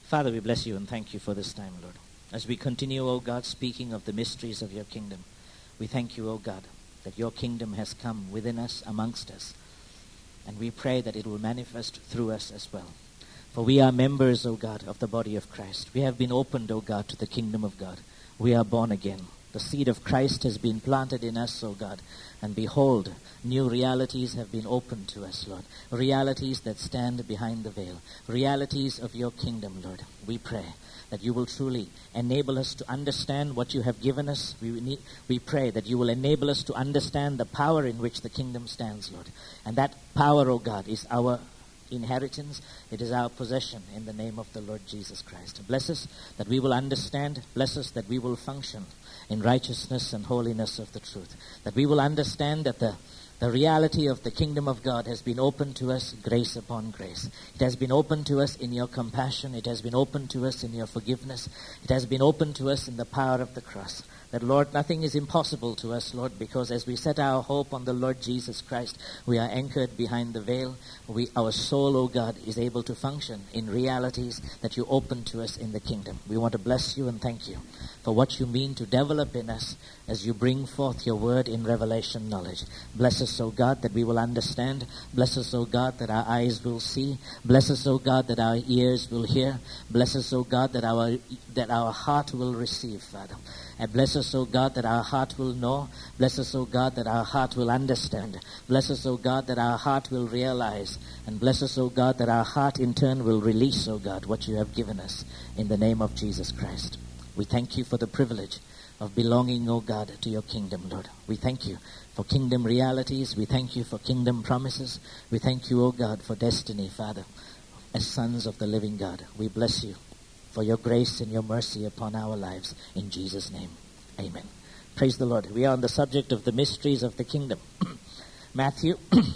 Father, we bless you and thank you for this time, Lord. As we continue, O God, speaking of the mysteries of your kingdom, we thank you, O God, that your kingdom has come within us, amongst us. And we pray that it will manifest through us as well. For we are members, O God, of the body of Christ. We have been opened, O God, to the kingdom of God. We are born again. The seed of Christ has been planted in us, O God. And behold, new realities have been opened to us, Lord. Realities that stand behind the veil. Realities of your kingdom, Lord. We pray that you will truly enable us to understand what you have given us. We pray that you will enable us to understand the power in which the kingdom stands, Lord. And that power, O God, is our inheritance. It is our possession in the name of the Lord Jesus Christ. Bless us that we will understand. Bless us that we will function in righteousness and holiness of the truth. That we will understand that the reality of the kingdom of God has been opened to us grace upon grace. It has been opened to us in your compassion. It has been opened to us in your forgiveness. It has been opened to us in the power of the cross. That, Lord, nothing is impossible to us, Lord, because as we set our hope on the Lord Jesus Christ, we are anchored behind the veil. Our soul, O God, is able to function in realities that you open to us in the kingdom. We want to bless you and thank you for what you mean to develop in us as you bring forth your word in revelation knowledge. Bless us, O God, that we will understand. Bless us, O God, that our eyes will see. Bless us, O God, that our ears will hear. Bless us, O God, that our heart will receive, Father. And bless us, O God, that our heart will know. Bless us, O God, that our heart will understand. Bless us, O God, that our heart will realize. And bless us, O God, that our heart in turn will release, O God, what you have given us in the name of Jesus Christ. We thank you for the privilege of belonging, O God, to your kingdom, Lord. We thank you for kingdom realities. We thank you for kingdom promises. We thank you, O God, for destiny, Father, as sons of the living God. We bless you for your grace and your mercy upon our lives. In Jesus' name, amen. Praise the Lord. We are on the subject of the mysteries of the kingdom. Matthew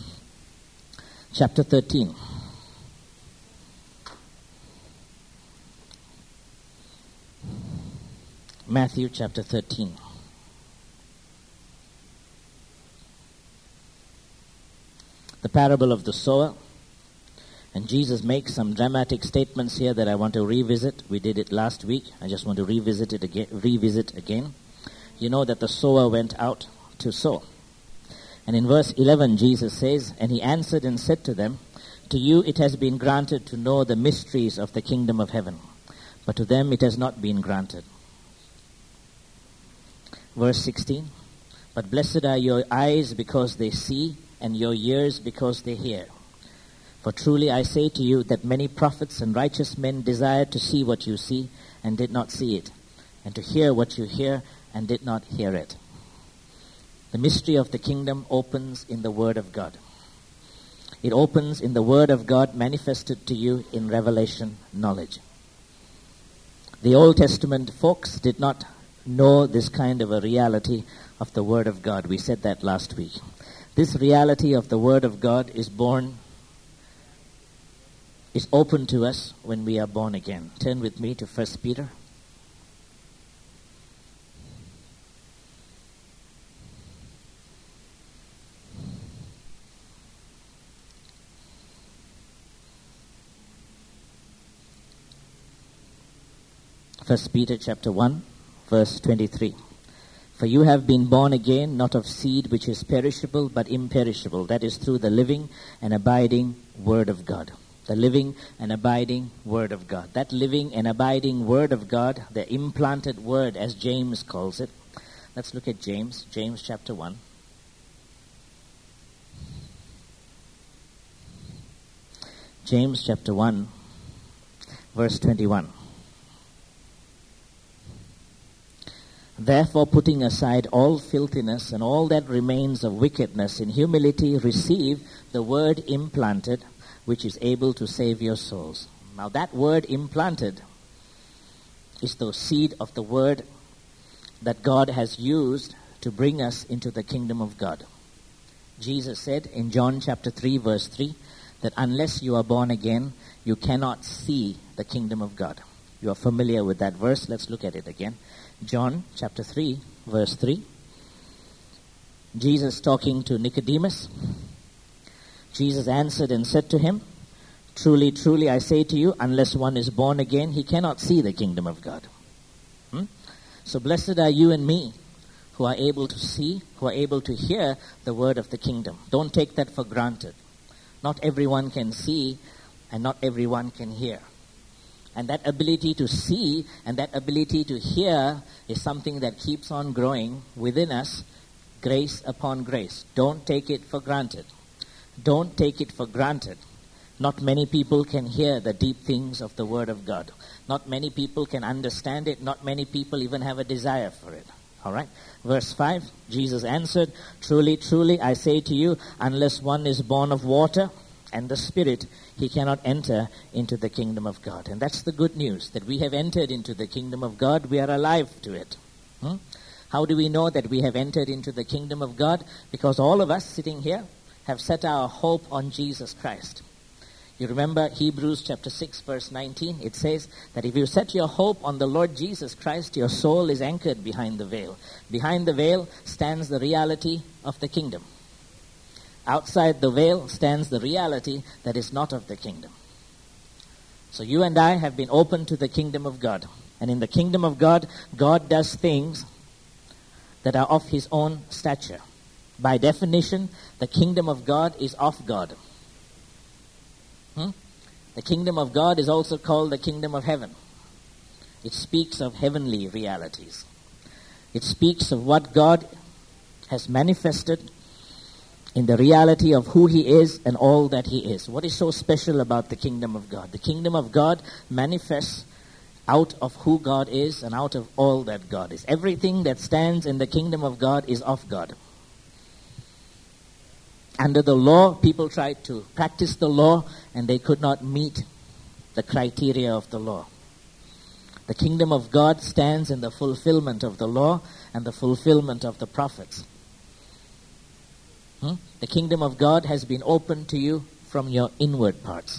chapter 13. Matthew chapter 13. The parable of the sower. And Jesus makes some dramatic statements here that I want to revisit. We did it last week. I just want to revisit again. You know that the sower went out to sow. And in verse 11, Jesus says, "And he answered and said to them, To you it has been granted to know the mysteries of the kingdom of heaven, but to them it has not been granted." Verse 16, "But blessed are your eyes because they see, and your ears because they hear. For truly I say to you that many prophets and righteous men desired to see what you see and did not see it, and to hear what you hear and did not hear it." The mystery of the kingdom opens in the Word of God. It opens in the Word of God manifested to you in revelation knowledge. The Old Testament folks did not know this kind of a reality of the Word of God. We said that last week. This reality of the Word of God is open to us when we are born again. Turn with me to 1 Peter. First Peter chapter 1, verse 23. "For you have been born again, not of seed which is perishable, but imperishable. That is through the living and abiding Word of God." The living and abiding Word of God. That living and abiding Word of God, the implanted Word as James calls it. Let's look at James chapter 1. James chapter 1, verse 21. "Therefore, putting aside all filthiness and all that remains of wickedness, in humility receive the word implanted, which is able to save your souls." Now that word implanted is the seed of the word that God has used to bring us into the kingdom of God. Jesus said in John chapter 3 verse 3 that unless you are born again, you cannot see the kingdom of God. You are familiar with that verse. Let's look at it again. John chapter 3 verse 3. Jesus talking to Nicodemus. Jesus answered and said to him, Truly, truly, I say to you, unless one is born again, he cannot see the kingdom of God. So blessed are you and me who are able to see, who are able to hear the word of the kingdom. Don't take that for granted. Not everyone can see and not everyone can hear. And that ability to see and that ability to hear is something that keeps on growing within us, grace upon grace. Don't take it for granted. Don't take it for granted. Not many people can hear the deep things of the Word of God. Not many people can understand it. Not many people even have a desire for it. All right? Verse 5, Jesus answered, Truly, truly, I say to you, unless one is born of water and the Spirit, he cannot enter into the kingdom of God. And that's the good news, that we have entered into the kingdom of God. We are alive to it. How do we know that we have entered into the kingdom of God? Because all of us sitting here have set our hope on Jesus Christ. You remember Hebrews chapter 6 verse 19? It says that if you set your hope on the Lord Jesus Christ, your soul is anchored behind the veil. Behind the veil stands the reality of the kingdom. Outside the veil stands the reality that is not of the kingdom. So you and I have been opened to the kingdom of God. And in the kingdom of God, God does things that are of his own stature. By definition, the kingdom of God is of God. The kingdom of God is also called the kingdom of heaven. It speaks of heavenly realities. It speaks of what God has manifested in the reality of who he is and all that he is. What is so special about the kingdom of God? The kingdom of God manifests out of who God is and out of all that God is. Everything that stands in the kingdom of God is of God. Under the law, people tried to practice the law and they could not meet the criteria of the law. The kingdom of God stands in the fulfillment of the law and the fulfillment of the prophets. The kingdom of God has been opened to you from your inward parts.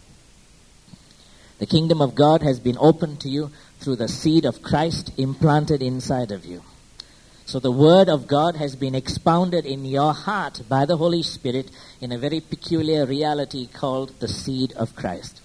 The kingdom of God has been opened to you through the seed of Christ implanted inside of you. So the word of God has been expounded in your heart by the Holy Spirit in a very peculiar reality called the seed of Christ.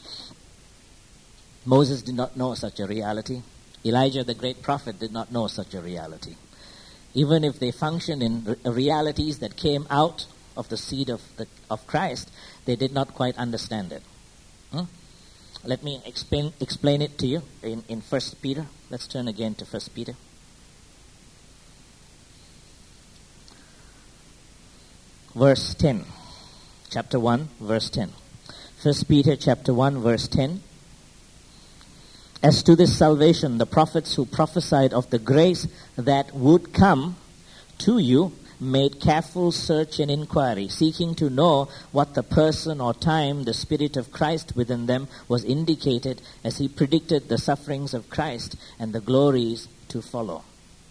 Moses did not know such a reality. Elijah, the great prophet, did not know such a reality. Even if they functioned in realities that came out of the seed of Christ, they did not quite understand it. Let me explain it to you in 1 Peter. Let's turn again to 1 Peter. Verse 10. Chapter 1, verse 10. 1 Peter chapter 1, verse 10. As to this salvation, the prophets who prophesied of the grace that would come to you made careful search and inquiry, seeking to know what the person or time the Spirit of Christ within them was indicated as he predicted the sufferings of Christ and the glories to follow.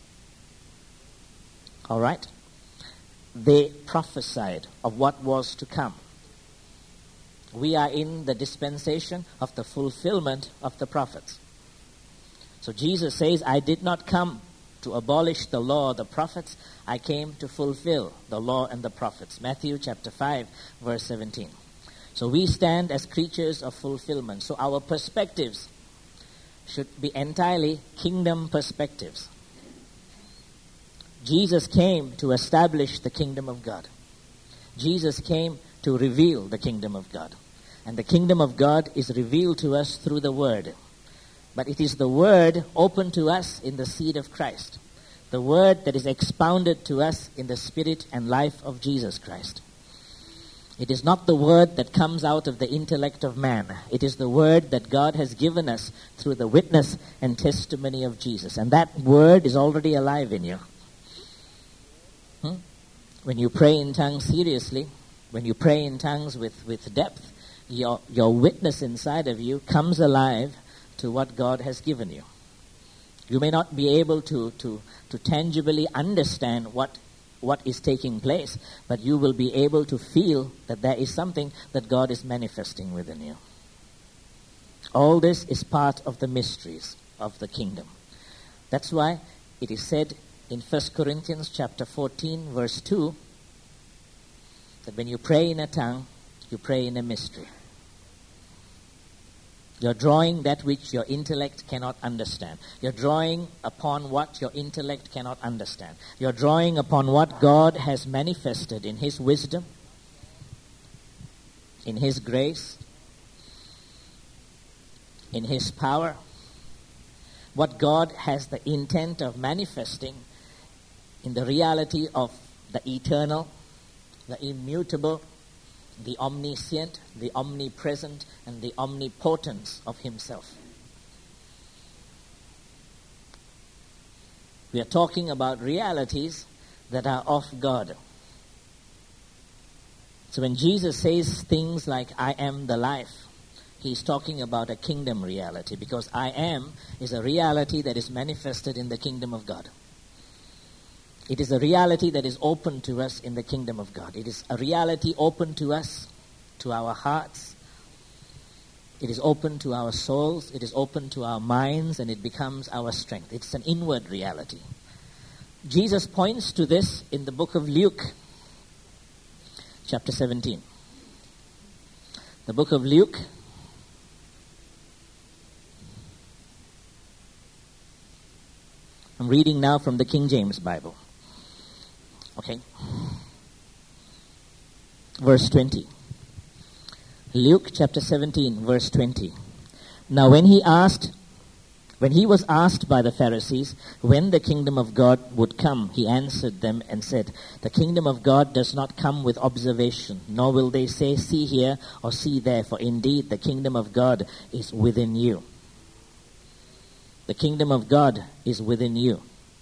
All right? They prophesied of what was to come. We are in the dispensation of the fulfillment of the prophets. So Jesus says, I did not come to abolish the law or the prophets. I came to fulfill the law and the prophets. Matthew chapter 5, verse 17. So we stand as creatures of fulfillment. So our perspectives should be entirely kingdom perspectives. Jesus came to establish the kingdom of God. Jesus came to reveal the kingdom of God. And the kingdom of God is revealed to us through the Word. But it is the Word open to us in the seed of Christ. The Word that is expounded to us in the Spirit and life of Jesus Christ. It is not the Word that comes out of the intellect of man. It is the Word that God has given us through the witness and testimony of Jesus. And that Word is already alive in you. When you pray in tongues seriously, when you pray in tongues with depth, your witness inside of you comes alive to what God has given you. You may not be able to tangibly understand what is taking place, but you will be able to feel that there is something that God is manifesting within you. All this is part of the mysteries of the kingdom. That's why it is said in 1 Corinthians chapter 14, verse 2, that when you pray in a tongue, you pray in a mystery. You're drawing that which your intellect cannot understand. You're drawing upon what your intellect cannot understand. You're drawing upon what God has manifested in His wisdom, in His grace, in His power, what God has the intent of manifesting in the reality of the eternal, the immutable, the omniscient, the omnipresent, and the omnipotence of Himself. We are talking about realities that are of God. So when Jesus says things like, I am the life, He's talking about a kingdom reality, because I am is a reality that is manifested in the kingdom of God. It is a reality that is open to us in the kingdom of God. It is a reality open to us, to our hearts. It is open to our souls. It is open to our minds, and it becomes our strength. It's an inward reality. Jesus points to this in the book of Luke, chapter 17. The book of Luke, I'm reading now from the King James Bible. Okay. Verse 20. Luke chapter 17, verse 20. Now when he was asked by the Pharisees when the kingdom of God would come, he answered them and said, the kingdom of God does not come with observation, nor will they say, see here or see there, for indeed the kingdom of God is within you. The kingdom of God is within you.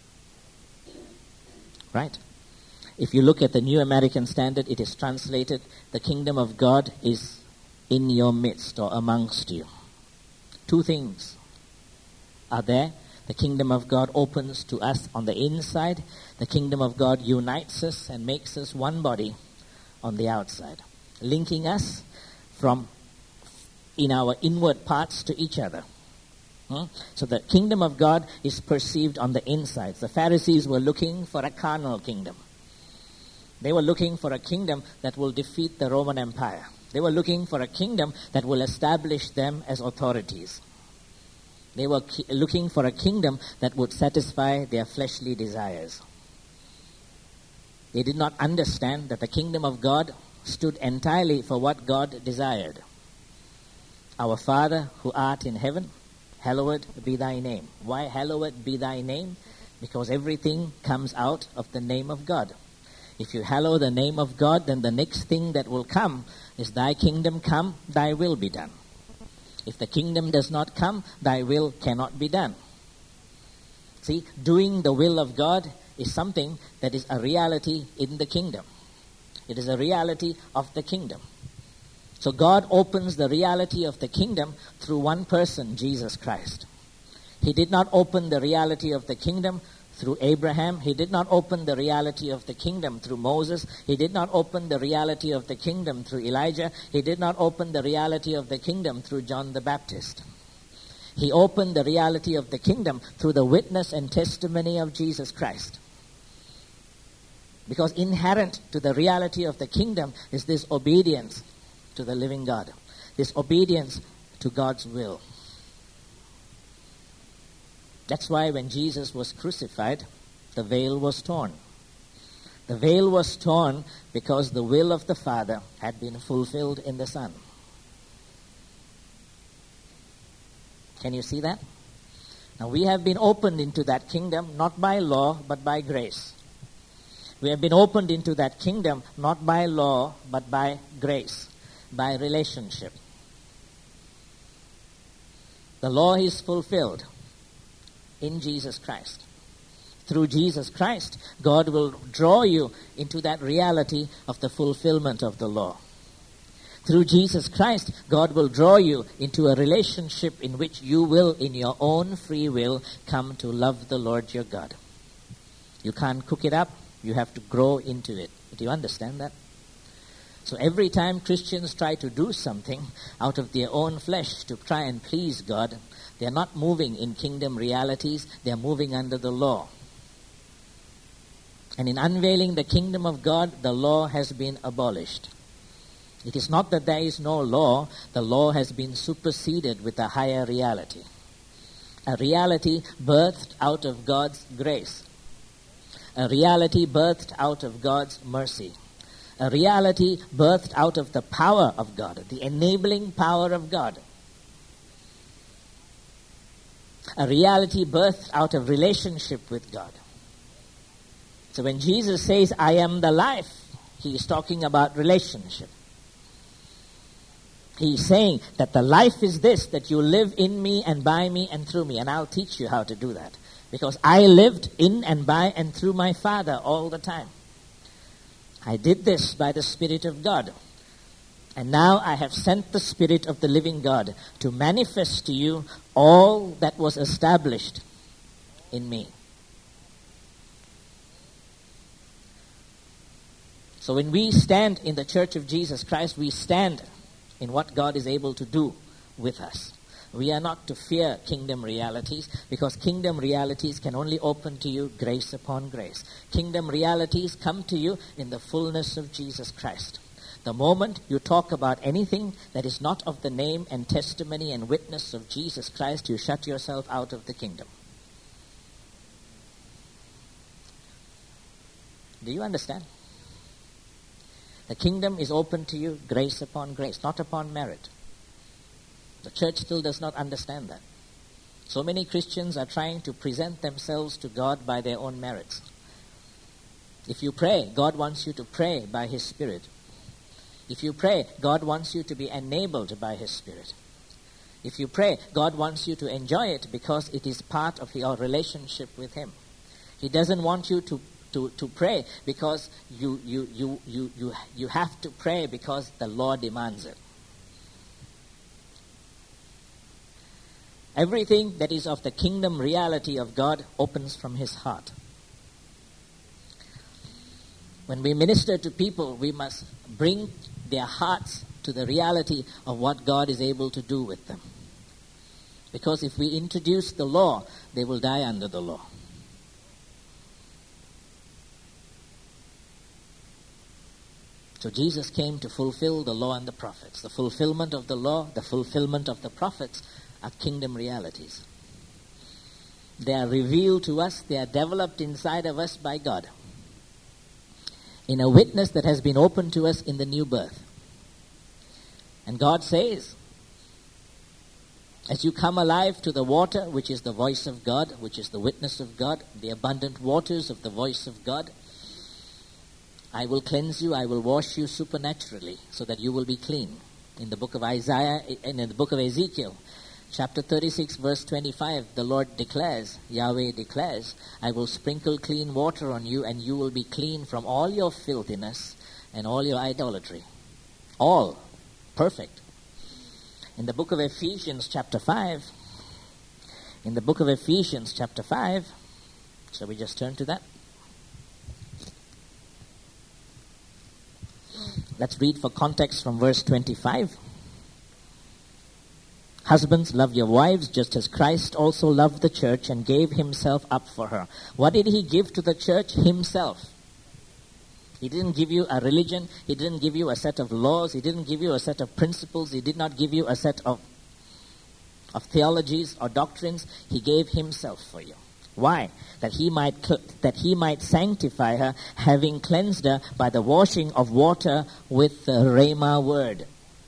Right? If you look at the New American Standard, it is translated, the kingdom of God is in your midst or amongst you. Two things are there. The kingdom of God opens to us on the inside. The kingdom of God unites us and makes us one body on the outside, linking us from in our inward parts to each other. So the kingdom of God is perceived on the inside. The Pharisees were looking for a carnal kingdom. They were looking for a kingdom that will defeat the Roman Empire. They were looking for a kingdom that will establish them as authorities. They were looking for a kingdom that would satisfy their fleshly desires. They did not understand that the kingdom of God stood entirely for what God desired. Our Father who art in heaven, hallowed be thy name. Why hallowed be thy name? Because everything comes out of the name of God. If you hallow the name of God, then the next thing that will come is thy kingdom come, thy will be done. If the kingdom does not come, thy will cannot be done. See, doing the will of God is something that is a reality in the kingdom. It is a reality of the kingdom. So God opens the reality of the kingdom through one person, Jesus Christ. He did not open the reality of the kingdom through Abraham. He did not open the reality of the kingdom through Moses. He did not open the reality of the kingdom through Elijah. He did not open the reality of the kingdom through John the Baptist. He opened the reality of the kingdom through the witness and testimony of Jesus Christ. Because inherent to the reality of the kingdom is this obedience to the living God, this obedience to God's will. That's why when Jesus was crucified, the veil was torn. The veil was torn because the will of the Father had been fulfilled in the Son. Can you see that? Now we have been opened into that kingdom not by law but by grace. We have been opened into that kingdom not by law but by grace, by relationship. The law is fulfilled in Jesus Christ. Through Jesus Christ, God will draw you into that reality of the fulfillment of the law. Through Jesus Christ, God will draw you into a relationship in which you will, in your own free will, come to love the Lord your God. You can't cook it up. You have to grow into it. Do you understand that? So every time Christians try to do something out of their own flesh to try and please God, they are not moving in kingdom realities. They are moving under the law. And in unveiling the kingdom of God, the law has been abolished. It is not that there is no law. The law has been superseded with a higher reality. A reality birthed out of God's grace. A reality birthed out of God's mercy. A reality birthed out of the power of God, the enabling power of God. A reality birthed out of relationship with God. So when Jesus says, I am the life, he is talking about relationship. He is saying that the life is this, that you live in me and by me and through me. And I'll teach you how to do that. Because I lived in and by and through my Father all the time. I did this by the Spirit of God. And now I have sent the Spirit of the living God to manifest to you all that was established in me. So when we stand in the Church of Jesus Christ, we stand in what God is able to do with us. We are not to fear kingdom realities, because kingdom realities can only open to you grace upon grace. Kingdom realities come to you in the fullness of Jesus Christ. The moment you talk about anything that is not of the name and testimony and witness of Jesus Christ, you shut yourself out of the kingdom. Do you understand? The kingdom is open to you grace upon grace, not upon merit. The church still does not understand that. So many Christians are trying to present themselves to God by their own merits. If you pray, God wants you to pray by His Spirit. If you pray, God wants you to be enabled by His Spirit. If you pray, God wants you to enjoy it because it is part of your relationship with Him. He doesn't want you to pray because you have to pray because the law demands it. Everything that is of the kingdom reality of God opens from His heart. When we minister to people, we must bring their hearts to the reality of what God is able to do with them. Because if we introduce the law, they will die under the law. So Jesus came to fulfill the law and the prophets. The fulfillment of the law, the fulfillment of the prophets are kingdom realities. They are revealed to us, they are developed inside of us by God in a witness that has been opened to us in the new birth. And God says, as you come alive to the water, which is the voice of God, which is the witness of God, the abundant waters of the voice of God, I will cleanse you, I will wash you supernaturally so that you will be clean. In the book of Isaiah, and in the book of Ezekiel, chapter 36, verse 25, the Lord declares, Yahweh declares, I will sprinkle clean water on you and you will be clean from all your filthiness and all your idolatry. All. Perfect. In the book of Ephesians, chapter 5, shall we just turn to that? Let's read for context from verse 25. Husbands, love your wives just as Christ also loved the church and gave himself up for her. What did he give to the church? Himself. He didn't give you a religion. He didn't give you a set of laws. He didn't give you a set of principles. He did not give you a set of theologies or doctrines. He gave himself for you. Why? That he might sanctify her, having cleansed her by the washing of water with the Rhema word.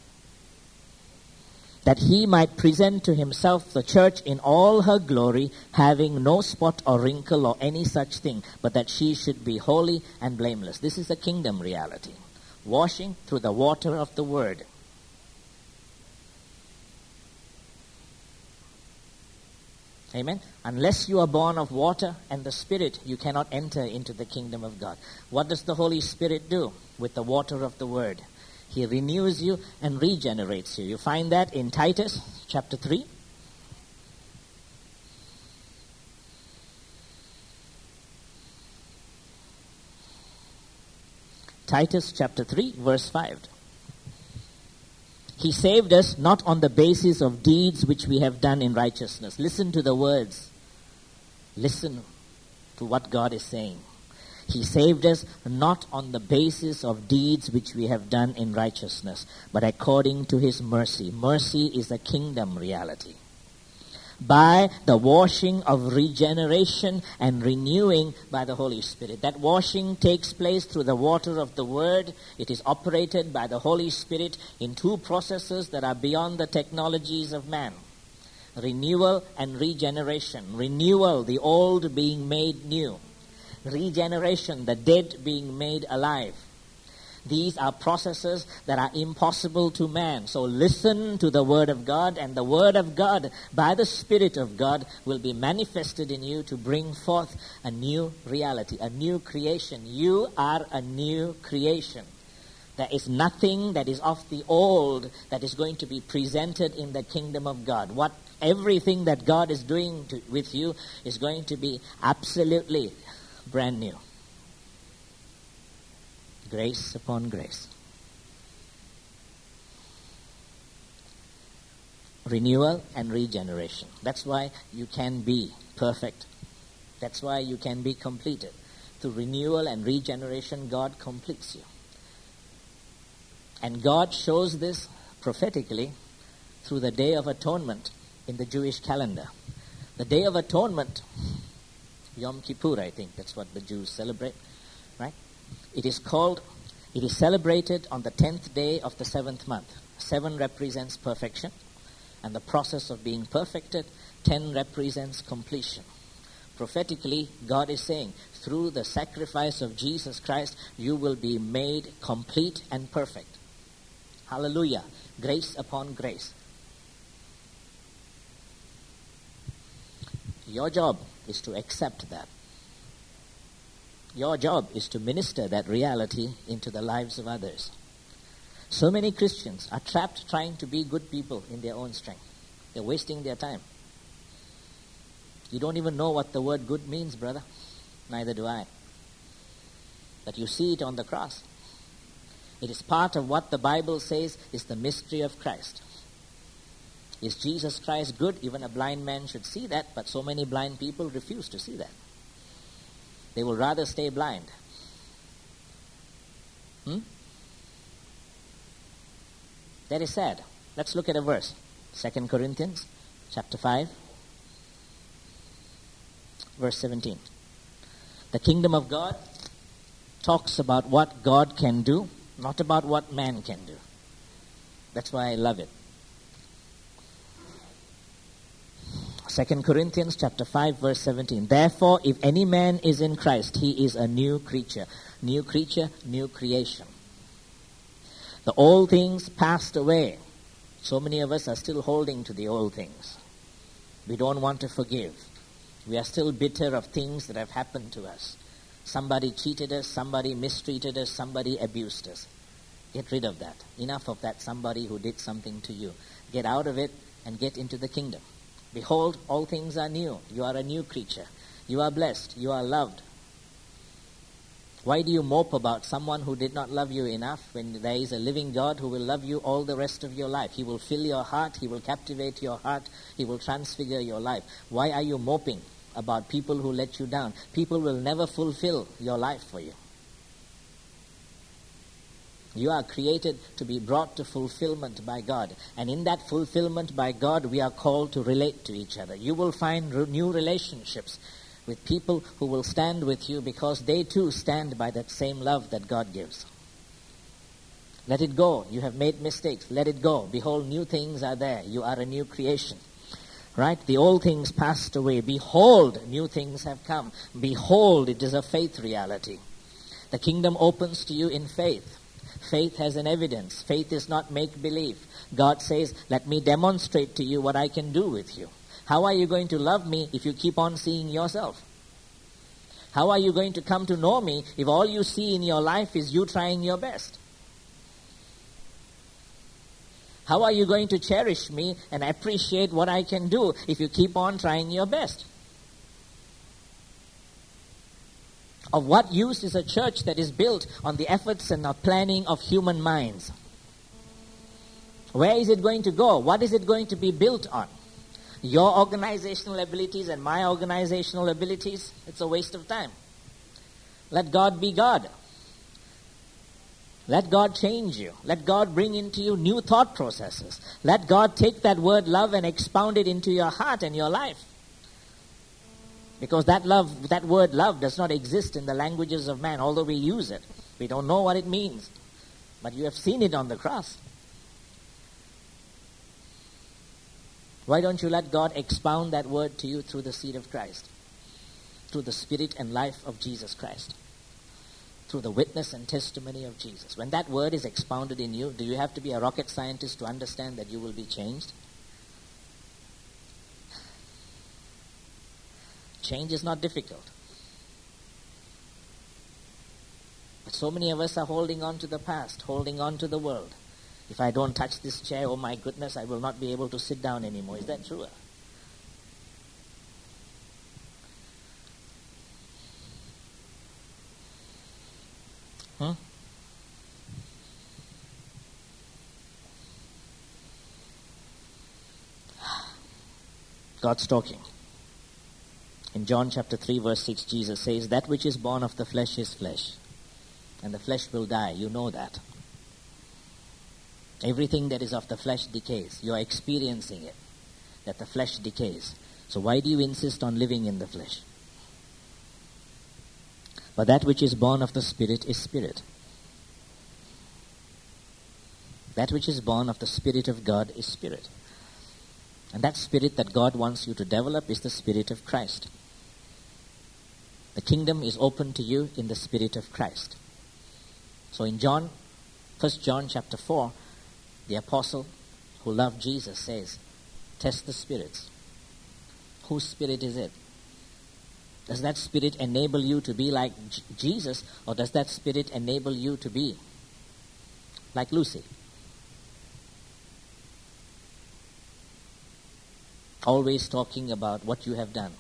That he might present to himself the church in all her glory, having no spot or wrinkle or any such thing, but that she should be holy and blameless. This is a kingdom reality. Washing through the water of the word. Amen. Unless you are born of water and the Spirit, you cannot enter into the kingdom of God. What does the Holy Spirit do with the water of the word? He renews you and regenerates you. You find that in Titus chapter 3. Titus chapter 3, verse 5. He saved us not on the basis of deeds which we have done in righteousness. Listen to the words. Listen to what God is saying. He saved us not on the basis of deeds which we have done in righteousness, but according to his mercy. Mercy is a kingdom reality. By the washing of regeneration and renewing by the Holy Spirit. That washing takes place through the water of the Word. It is operated by the Holy Spirit in two processes that are beyond the technologies of man. Renewal and regeneration. Renewal, the old being made new. Regeneration, the dead being made alive. These are processes that are impossible to man. So listen to the Word of God, and the Word of God, by the Spirit of God, will be manifested in you to bring forth a new reality, a new creation. You are a new creation. There is nothing that is of the old that is going to be presented in the kingdom of God. Everything that God is doing with you is going to be absolutely brand new. Grace upon grace. Renewal and regeneration. That's why you can be perfect. That's why you can be completed. Through renewal and regeneration, God completes you. And God shows this prophetically through the Day of Atonement in the Jewish calendar. The Day of Atonement, Yom Kippur, I think that's what the Jews celebrate, right? It is celebrated on the 10th day of the 7th month. 7 represents perfection, and the process of being perfected. 10 represents completion. Prophetically, God is saying, through the sacrifice of Jesus Christ, you will be made complete and perfect. Hallelujah. Grace upon grace. Your job is to accept that. Your job is to minister that reality into the lives of others. So many Christians are trapped trying to be good people in their own strength. They're wasting their time. You don't even know what the word good means, brother. Neither do I. But you see it on the cross. It is part of what the Bible says is the mystery of Christ. Is Jesus Christ good? Even a blind man should see that, but so many blind people refuse to see that. They will rather stay blind. That is sad. Let's look at a verse. 2 Corinthians chapter 5, verse 17. The kingdom of God talks about what God can do, not about what man can do. That's why I love it. 2 Corinthians chapter 5, verse 17. Therefore, if any man is in Christ, he is a new creature. New creature, new creation. The old things passed away. So many of us are still holding to the old things. We don't want to forgive. We are still bitter of things that have happened to us. Somebody cheated us, somebody mistreated us, somebody abused us. Get rid of that. Enough of that somebody who did something to you. Get out of it and get into the kingdom. Behold, all things are new. You are a new creature. You are blessed. You are loved. Why do you mope about someone who did not love you enough when there is a living God who will love you all the rest of your life? He will fill your heart. He will captivate your heart. He will transfigure your life. Why are you moping about people who let you down? People will never fulfill your life for you. You are created to be brought to fulfillment by God. And in that fulfillment by God, we are called to relate to each other. You will find new relationships with people who will stand with you because they too stand by that same love that God gives. Let it go. You have made mistakes. Let it go. Behold, new things are there. You are a new creation. Right? The old things passed away. Behold, new things have come. Behold, it is a faith reality. The kingdom opens to you in faith. Faith has an evidence. Faith is not make-believe. God says, let me demonstrate to you what I can do with you. How are you going to love me if you keep on seeing yourself? How are you going to come to know me if all you see in your life is you trying your best? How are you going to cherish me and appreciate what I can do if you keep on trying your best? Of what use is a church that is built on the efforts and the planning of human minds? Where is it going to go? What is it going to be built on? Your organizational abilities and my organizational abilities? It's a waste of time. Let God be God. Let God change you. Let God bring into you new thought processes. Let God take that word love and expound it into your heart and your life. Because that word love does not exist in the languages of man, although we use it. We don't know what it means. But you have seen it on the cross. Why don't you let God expound that word to you through the seed of Christ? Through the spirit and life of Jesus Christ. Through the witness and testimony of Jesus. When that word is expounded in you, do you have to be a rocket scientist to understand that you will be changed? Change is not difficult. But so many of us are holding on to the past, holding on to the world. If I don't touch this chair, oh my goodness, I will not be able to sit down anymore. Is that true? God's talking. In John chapter 3 verse 6, Jesus says, that which is born of the flesh is flesh, and the flesh will die. You know that. Everything that is of the flesh decays. You are experiencing it, that the flesh decays. So why do you insist on living in the flesh? But that which is born of the Spirit is spirit. That which is born of the Spirit of God is spirit. And that spirit that God wants you to develop is the Spirit of Christ. The kingdom is open to you in the Spirit of Christ. So in 1 John chapter 4, the apostle who loved Jesus says, test the spirits. Whose spirit is it? Does that spirit enable you to be like Jesus, or does that spirit enable you to be like Lucy? Always talking about what you have done.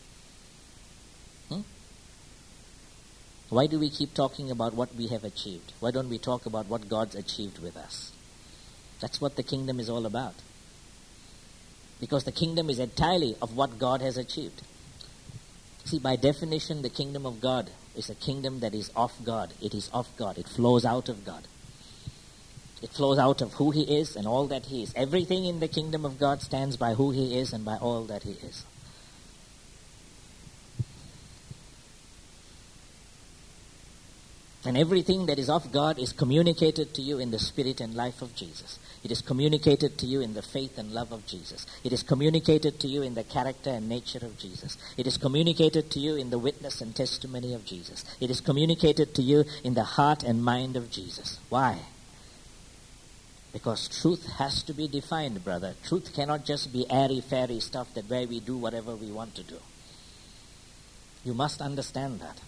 Why do we keep talking about what we have achieved? Why don't we talk about what God's achieved with us? That's what the kingdom is all about. Because the kingdom is entirely of what God has achieved. See, by definition, the kingdom of God is a kingdom that is of God. It is of God. It flows out of God. It flows out of who He is and all that He is. Everything in the kingdom of God stands by who He is and by all that He is. And everything that is of God is communicated to you in the spirit and life of Jesus. It is communicated to you in the faith and love of Jesus. It is communicated to you in the character and nature of Jesus. It is communicated to you in the witness and testimony of Jesus. It is communicated to you in the heart and mind of Jesus. Why? Because truth has to be defined, brother. Truth cannot just be airy-fairy stuff that where we do whatever we want to do. You must understand that.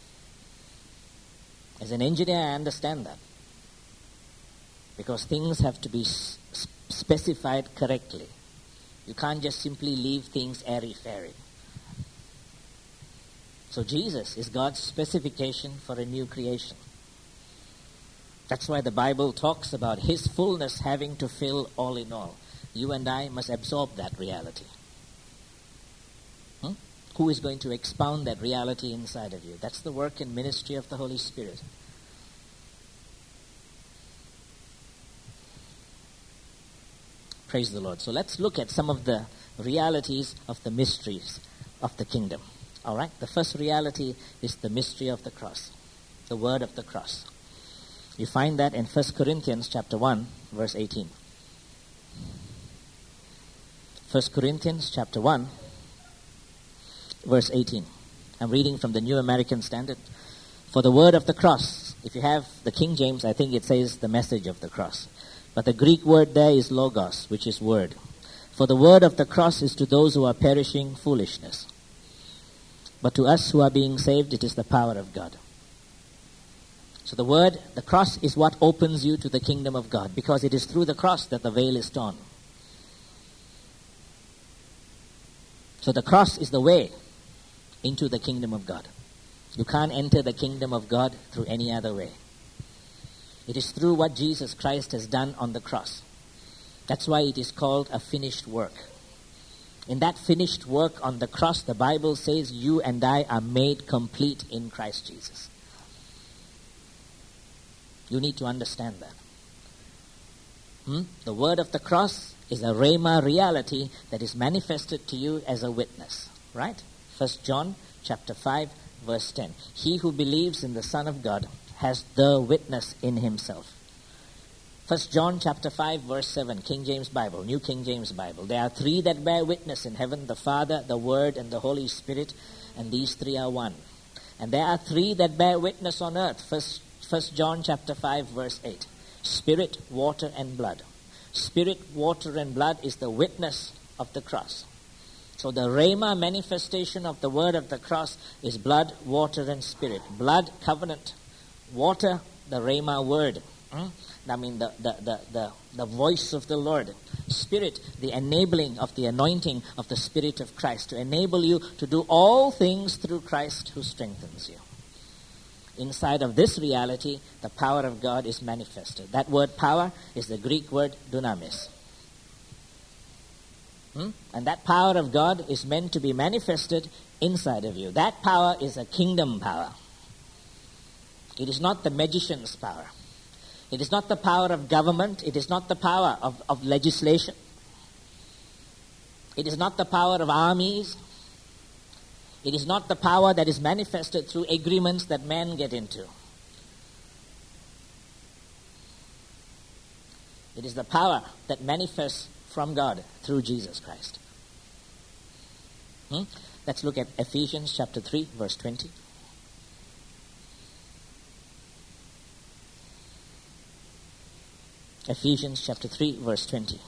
As an engineer, I understand that. Because things have to be specified correctly. You can't just simply leave things airy-fairy. So Jesus is God's specification for a new creation. That's why the Bible talks about His fullness having to fill all in all. You and I must absorb that reality. Who is going to expound that reality inside of you? That's the work and ministry of the Holy Spirit. Praise the Lord. So let's look at some of the realities of the mysteries of the kingdom. All right? The first reality is the mystery of the cross, the word of the cross. You find that in 1 Corinthians chapter 1, verse 18. 1 Corinthians chapter 1, verse 18. I'm reading from the New American Standard. For the word of the cross, if you have the King James, I think it says the message of the cross. But the Greek word there is logos, which is word. For the word of the cross is to those who are perishing foolishness. But to us who are being saved, it is the power of God. So the word, the cross is what opens you to the kingdom of God, because it is through the cross that the veil is torn. So the cross is the way into the kingdom of God. You can't enter the kingdom of God through any other way. It is through what Jesus Christ has done on the cross. That's why it is called a finished work. In that finished work on the cross, the Bible says you and I are made complete in Christ Jesus. You need to understand that. The word of the cross is a rhema reality that is manifested to you as a witness. Right? 1 John chapter 5 verse 10. He who believes in the Son of God has the witness in himself. 1 John chapter 5 verse 7, King James Bible, New King James Bible. There are three that bear witness in heaven, the Father, the Word, and the Holy Spirit, and these three are one. And there are three that bear witness on earth. 1 John chapter 5 verse 8. Spirit, water, and blood. Spirit, water, and blood is the witness of the cross. So the Rhema manifestation of the word of the cross is blood, water, and spirit. Blood, covenant. Water, the Rhema word. I mean the voice of the Lord. Spirit, the enabling of the anointing of the Spirit of Christ to enable you to do all things through Christ who strengthens you. Inside of this reality, the power of God is manifested. That word power is the Greek word dunamis. And that power of God is meant to be manifested inside of you. That power is a kingdom power. It is not the magician's power. It is not the power of government. It is not the power of legislation. It is not the power of armies. It is not the power that is manifested through agreements that men get into. It is the power that manifests from God through Jesus Christ. Let's look at Ephesians chapter 3 verse 20. Ephesians chapter 3 verse 20.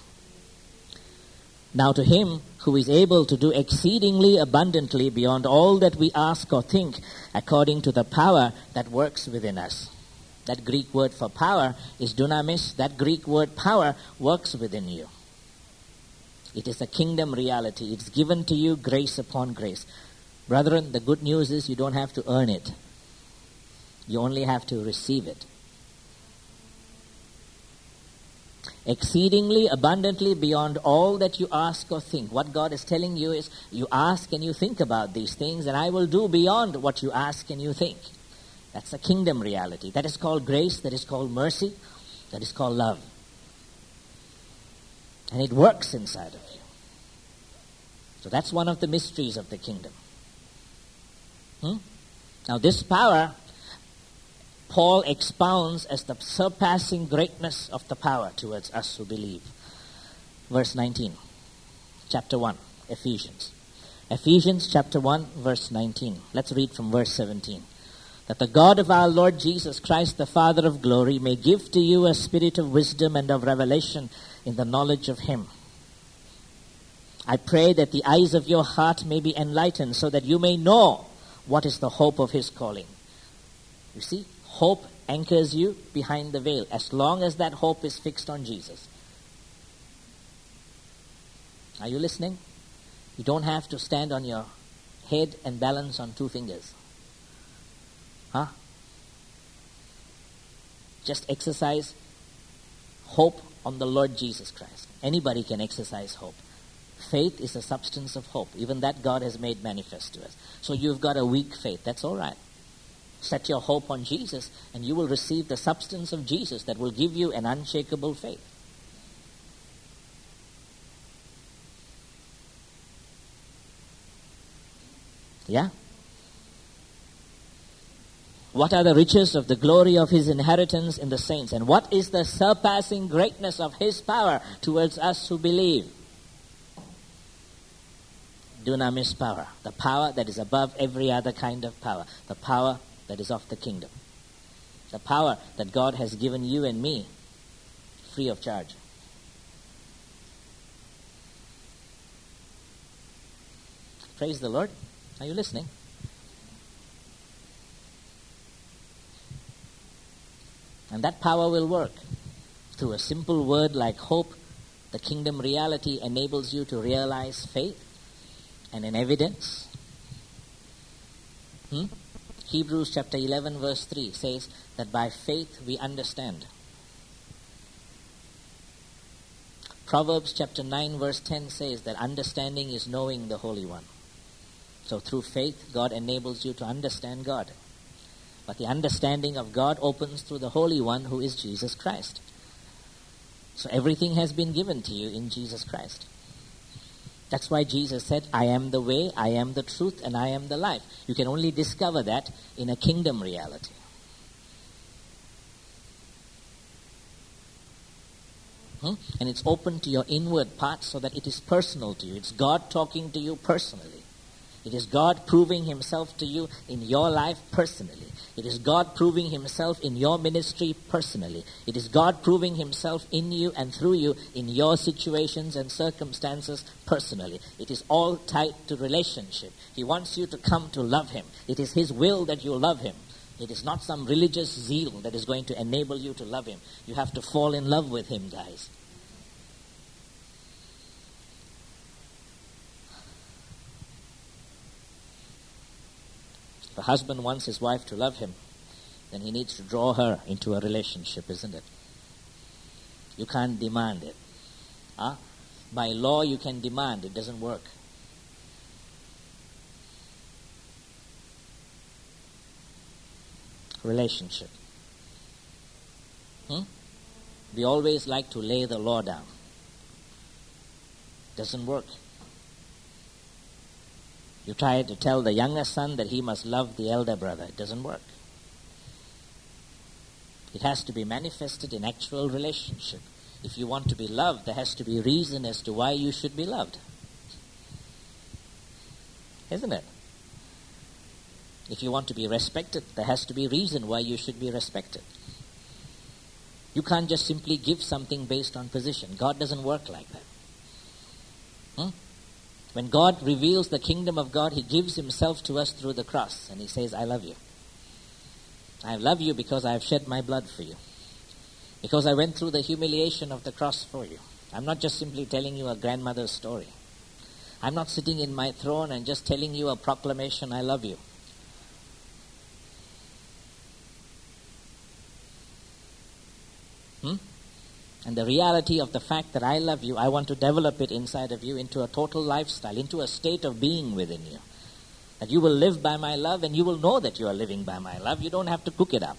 Now to him who is able to do exceedingly abundantly beyond all that we ask or think, according to the power that works within us. That Greek word for power is dunamis. That Greek word power works within you. It is a kingdom reality. It's given to you grace upon grace. Brethren, the good news is you don't have to earn it. You only have to receive it. Exceedingly abundantly beyond all that you ask or think. What God is telling you is, you ask and you think about these things, and I will do beyond what you ask and you think. That's a kingdom reality. That is called grace. That is called mercy. That is called love. And it works inside of you. So that's one of the mysteries of the kingdom. Now this power, Paul expounds as the surpassing greatness of the power towards us who believe. Verse 19, chapter 1, Ephesians. Ephesians chapter 1, verse 19. Let's read from verse 17. That the God of our Lord Jesus Christ, the Father of glory, may give to you a spirit of wisdom and of revelation in the knowledge of Him. I pray that the eyes of your heart may be enlightened so that you may know what is the hope of His calling. You see, hope anchors you behind the veil as long as that hope is fixed on Jesus. Are you listening? You don't have to stand on your head and balance on two fingers. Just exercise hope on the Lord Jesus Christ. Anybody can exercise hope. Faith is a substance of hope. Even that God has made manifest to us. So you've got a weak faith. That's all right. Set your hope on Jesus and you will receive the substance of Jesus that will give you an unshakable faith. Yeah? What are the riches of the glory of His inheritance in the saints? And what is the surpassing greatness of His power towards us who believe? Dunamis power. The power that is above every other kind of power. The power that is of the kingdom. The power that God has given you and me free of charge. Praise the Lord. Are you listening? And that power will work. Through a simple word like hope, the kingdom reality enables you to realize faith and an evidence. Hebrews chapter 11 verse 3 says that by faith we understand. Proverbs chapter 9 verse 10 says that understanding is knowing the Holy One. So through faith, God enables you to understand God. But the understanding of God opens through the Holy One, who is Jesus Christ. So everything has been given to you in Jesus Christ. That's why Jesus said, I am the way, I am the truth, and I am the life. You can only discover that in a kingdom reality. And it's open to your inward parts so that it is personal to you. It's God talking to you personally. It is God proving himself to you in your life personally. It is God proving himself in your ministry personally. It is God proving himself in you and through you in your situations and circumstances personally. It is all tied to relationship. He wants you to come to love him. It is his will that you love him. It is not some religious zeal that is going to enable you to love him. You have to fall in love with him, guys. If a husband wants his wife to love him, then he needs to draw her into a relationship, isn't it? You can't demand it. By law, you can demand. It doesn't work. Relationship. We always like to lay the law down. Doesn't work. You try to tell the younger son that he must love the elder brother. It doesn't work. It has to be manifested in actual relationship. If you want to be loved, there has to be reason as to why you should be loved. Isn't it? If you want to be respected, there has to be reason why you should be respected. You can't just simply give something based on position. God doesn't work like that. When God reveals the kingdom of God, he gives himself to us through the cross. And he says, I love you. I love you because I have shed my blood for you. Because I went through the humiliation of the cross for you. I'm not just simply telling you a grandmother's story. I'm not sitting in my throne and just telling you a proclamation, I love you. And the reality of the fact that I love you, I want to develop it inside of you into a total lifestyle, into a state of being within you. That you will live by my love and you will know that you are living by my love. You don't have to cook it up.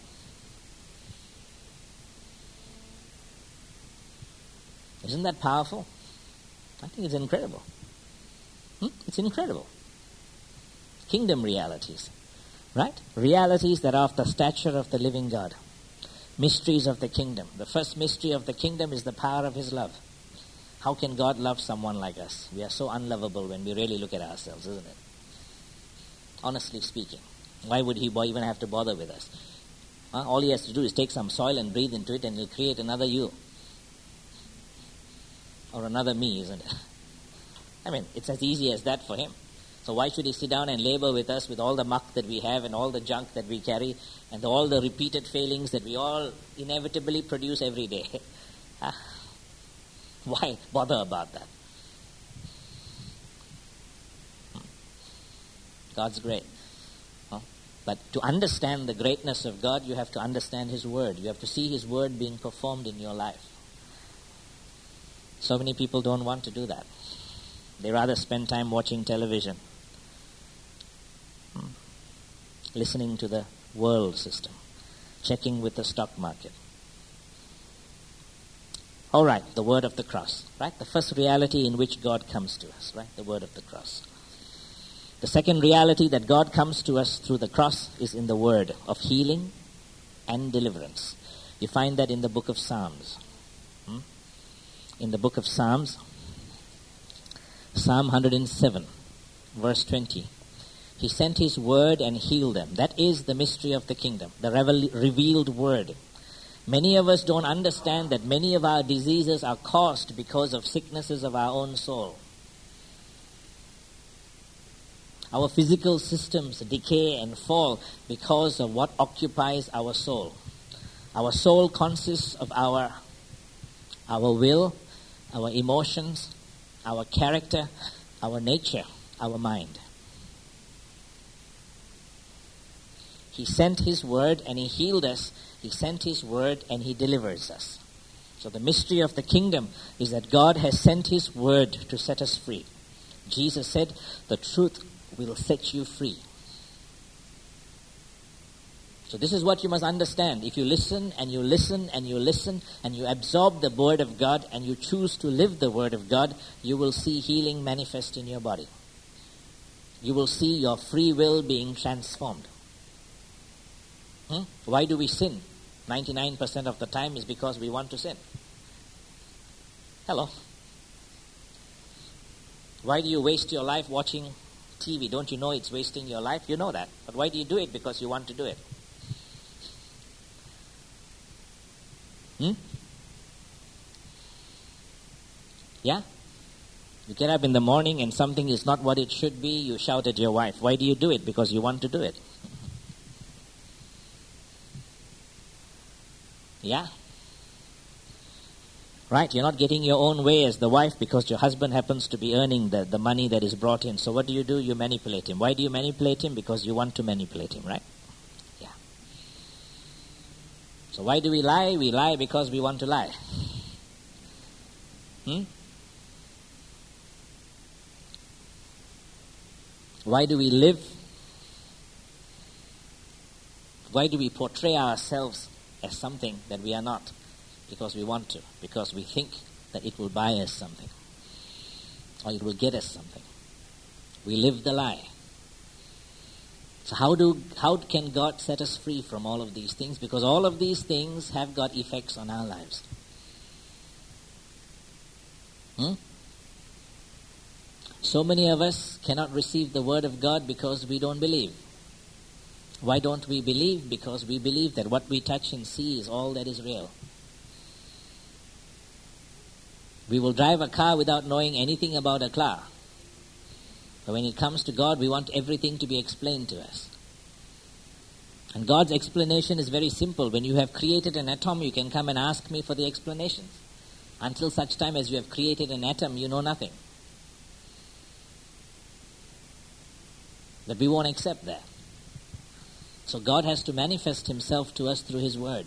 Isn't that powerful? I think it's incredible. It's incredible. Kingdom realities, right? Realities that are of the stature of the living God. Mysteries of the kingdom. The first mystery of the kingdom is the power of his love. How can God love someone like us? We are so unlovable when we really look at ourselves, isn't it? Honestly speaking. Why would he even have to bother with us? All he has to do is take some soil and breathe into it and he'll create another you. Or another me, isn't it? I mean, it's as easy as that for him. So why should he sit down and labor with us with all the muck that we have and all the junk that we carry and all the repeated failings that we all inevitably produce every day? Why bother about that? God's great. But to understand the greatness of God, you have to understand his word. You have to see his word being performed in your life. So many people don't want to do that. They rather spend time watching television, listening to the world system, checking with the stock market. All right, the word of the cross, right? The first reality in which God comes to us, right? The word of the cross. The second reality that God comes to us through the cross is in the word of healing and deliverance. You find that in the book of Psalms. In the book of Psalms, Psalm 107, verse 20. He sent his word and healed them. That is the mystery of the kingdom, the revealed word. Many of us don't understand that many of our diseases are caused because of sicknesses of our own soul. Our physical systems decay and fall because of what occupies our soul. Our soul consists of our will, our emotions, our character, our nature, our mind. He sent his word and he healed us. He sent his word and he delivers us. So the mystery of the kingdom is that God has sent His word to set us free. Jesus said, the truth will set you free. So this is what you must understand. If you listen and you listen and you listen and you absorb the word of God and you choose to live the word of God, you will see healing manifest in your body. You will see your free will being transformed. Why do we sin? 99% of the time is because we want to sin. Hello. Why do you waste your life watching TV? Don't you know it's wasting your life? You know that. But why do you do it? Because you want to do it. Yeah? You get up in the morning and something is not what it should be, you shout at your wife. Why do you do it? Because you want to do it. Yeah? Right, you're not getting your own way as the wife because your husband happens to be earning the money that is brought in. So what do? You manipulate him. Why do you manipulate him? Because you want to manipulate him, right? Yeah. So why do we lie? We lie because we want to lie. Why do we live? Why do we portray ourselves as something that we are not? Because we want to. Because we think that it will buy us something. Or it will get us something. We live the lie. So how can God set us free from all of these things? Because all of these things have got effects on our lives. So many of us cannot receive the word of God because we don't believe. Why don't we believe? Because we believe that what we touch and see is all that is real. We will drive a car without knowing anything about a car. But when it comes to God, we want everything to be explained to us. And God's explanation is very simple. When you have created an atom, you can come and ask me for the explanations. Until such time as you have created an atom, you know nothing. But we won't accept that. So God has to manifest Himself to us through His word.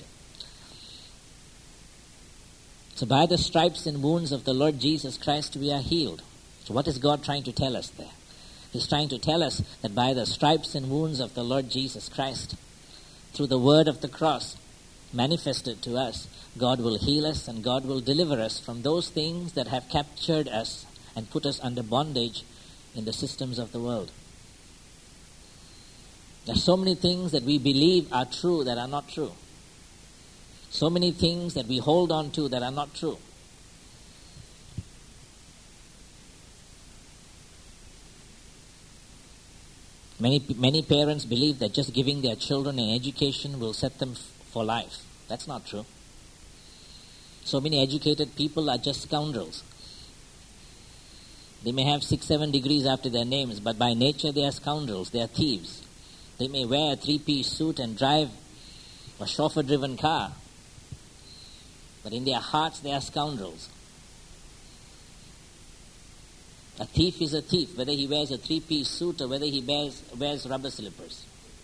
So by the stripes and wounds of the Lord Jesus Christ, we are healed. So what is God trying to tell us there? He's trying to tell us that by the stripes and wounds of the Lord Jesus Christ, through the word of the cross manifested to us, God will heal us and God will deliver us from those things that have captured us and put us under bondage in the systems of the world. There are so many things that we believe are true that are not true. So many things that we hold on to that are not true. Many parents believe that just giving their children an education will set them for life. That's not true. So many educated people are just scoundrels. They may have 6-7 degrees after their names, but by nature they are scoundrels. They are thieves. They may wear a 3-piece suit and drive a chauffeur-driven car, but in their hearts they are scoundrels. A thief is a thief, whether he wears a 3-piece suit or whether he wears rubber slippers.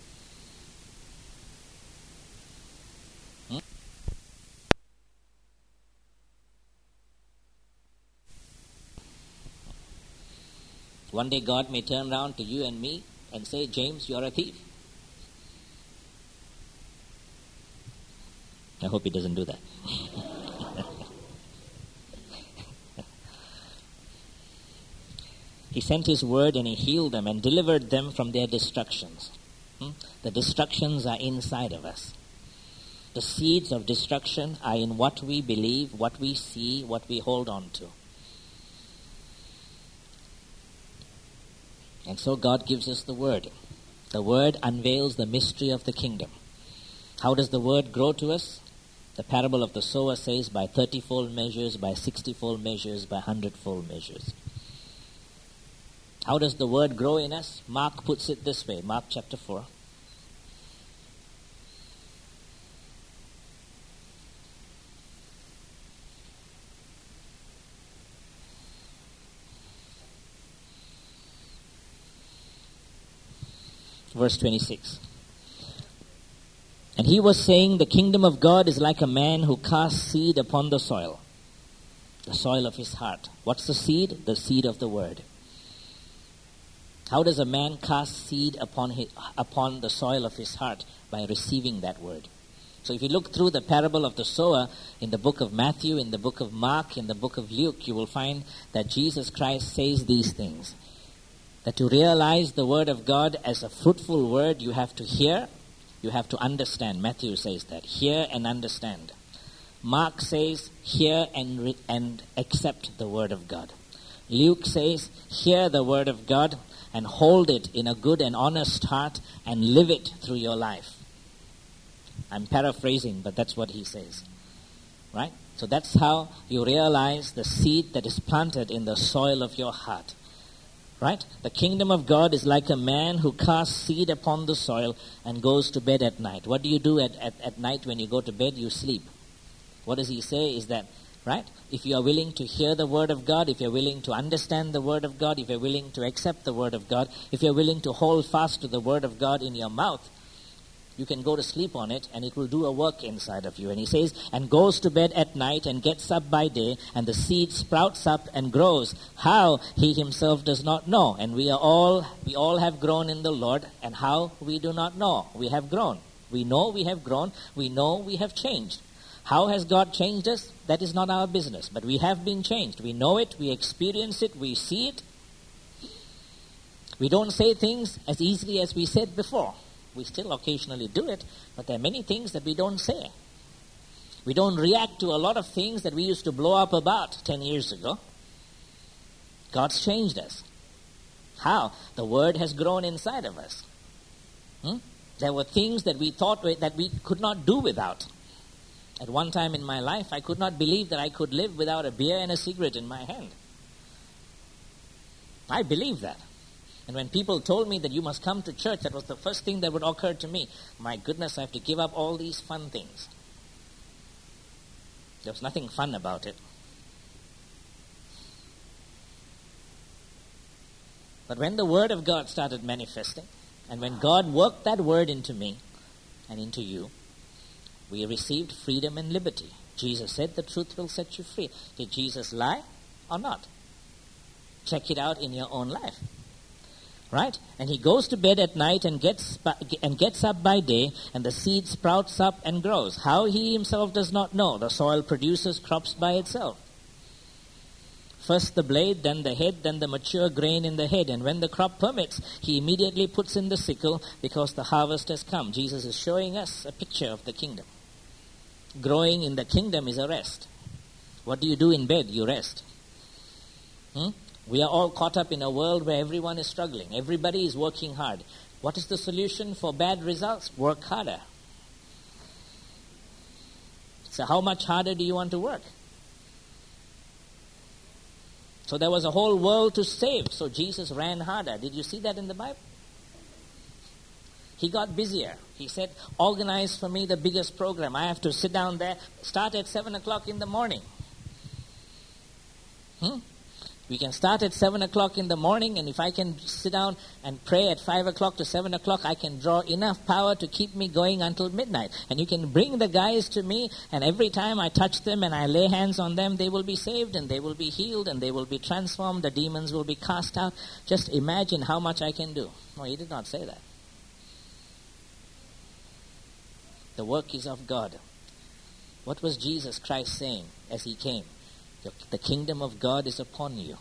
One day God may turn around to you and me and say, James, you're a thief. I hope He doesn't do that. He sent His word and He healed them and delivered them from their destructions. The destructions are inside of us. The seeds of destruction are in what we believe, what we see, what we hold on to. And so God gives us the word. The word unveils the mystery of the kingdom. How does the word grow to us? The parable of the sower says by 30-fold measures, by 60-fold measures, by 100-fold measures. How does the word grow in us? Mark puts it this way, Mark chapter 4. Verse 26. And he was saying the kingdom of God is like a man who casts seed upon the soil of his heart. What's the seed? The seed of the word. How does a man cast seed upon the soil of his heart? By receiving that word. So if you look through the parable of the sower in the book of Matthew, in the book of Mark, in the book of Luke, you will find that Jesus Christ says these things. That to realize the word of God as a fruitful word, you have to hear, you have to understand. Matthew says that. Hear and understand. Mark says, hear and accept the word of God. Luke says, hear the word of God and hold it in a good and honest heart and live it through your life. I'm paraphrasing, but that's what he says. Right? So that's how you realize the seed that is planted in the soil of your heart. Right? The kingdom of God is like a man who casts seed upon the soil and goes to bed at night. What do you do at night when you go to bed? You sleep. What does he say is that, right? If you are willing to hear the word of God, if you're willing to understand the word of God, if you're willing to accept the word of God, if you're willing to hold fast to the word of God in your mouth, you can go to sleep on it and it will do a work inside of you. And he says, and goes to bed at night and gets up by day, and the seed sprouts up and grows. How? He himself does not know. And we all have grown in the Lord, and how? We do not know. We have grown. We know we have grown. We know we have changed. How has God changed us? That is not our business. But we have been changed. We know it. We experience it. We see it. We don't say things as easily as we said before. We still occasionally do it, but there are many things that we don't say. We don't react to a lot of things that we used to blow up about 10 years ago. God's changed us. How? The word has grown inside of us. There were things that we thought that we could not do without. At one time in my life, I could not believe that I could live without a beer and a cigarette in my hand. I believed that. And when people told me that you must come to church, that was the first thing that would occur to me. My goodness, I have to give up all these fun things. There was nothing fun about it. But when the word of God started manifesting, and when God worked that word into me and into you, we received freedom and liberty. Jesus said the truth will set you free. Did Jesus lie or not? Check it out in your own life. Right? And he goes to bed at night and gets up by day, and the seed sprouts up and grows. How? He himself does not know. The soil produces crops by itself. First the blade, then the head, then the mature grain in the head. And when the crop permits, he immediately puts in the sickle because the harvest has come. Jesus is showing us a picture of the kingdom. Growing in the kingdom is a rest. What do you do in bed? You rest. We are all caught up in a world where everyone is struggling. Everybody is working hard. What is the solution for bad results? Work harder. So how much harder do you want to work? So there was a whole world to save. So Jesus ran harder. Did you see that in the Bible? He got busier. He said, organize for me the biggest program. I have to sit down there, start at 7 o'clock in the morning. We can start at 7 o'clock in the morning, and if I can sit down and pray at 5 o'clock to 7 o'clock, I can draw enough power to keep me going until midnight. And you can bring the guys to me, and every time I touch them and I lay hands on them, they will be saved, and they will be healed, and they will be transformed. The demons will be cast out. Just imagine how much I can do. No, he did not say that. The work is of God. What was Jesus Christ saying as he came? The kingdom of God is upon you.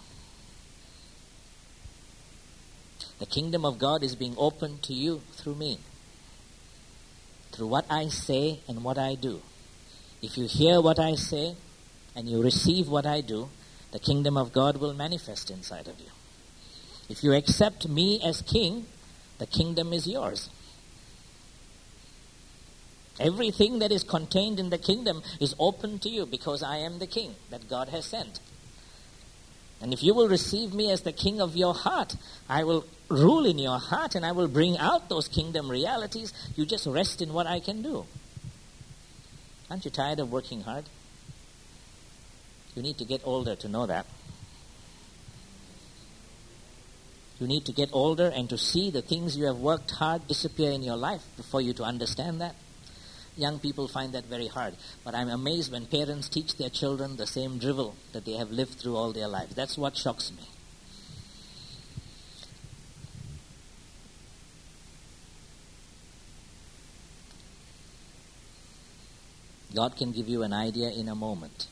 The kingdom of God is being opened to you through me. Through what I say and what I do. If you hear what I say and you receive what I do, the kingdom of God will manifest inside of you. If you accept me as king, the kingdom is yours. Everything that is contained in the kingdom is open to you because I am the king that God has sent. And if you will receive me as the king of your heart, I will rule in your heart and I will bring out those kingdom realities. You just rest in what I can do. Aren't you tired of working hard? You need to get older to know that. You need to get older and to see the things you have worked hard disappear in your life before you to understand that. young people find that very hard. But I'm amazed when parents teach their children the same drivel that they have lived through all their lives. That's what shocks me. God can give you an idea in a moment.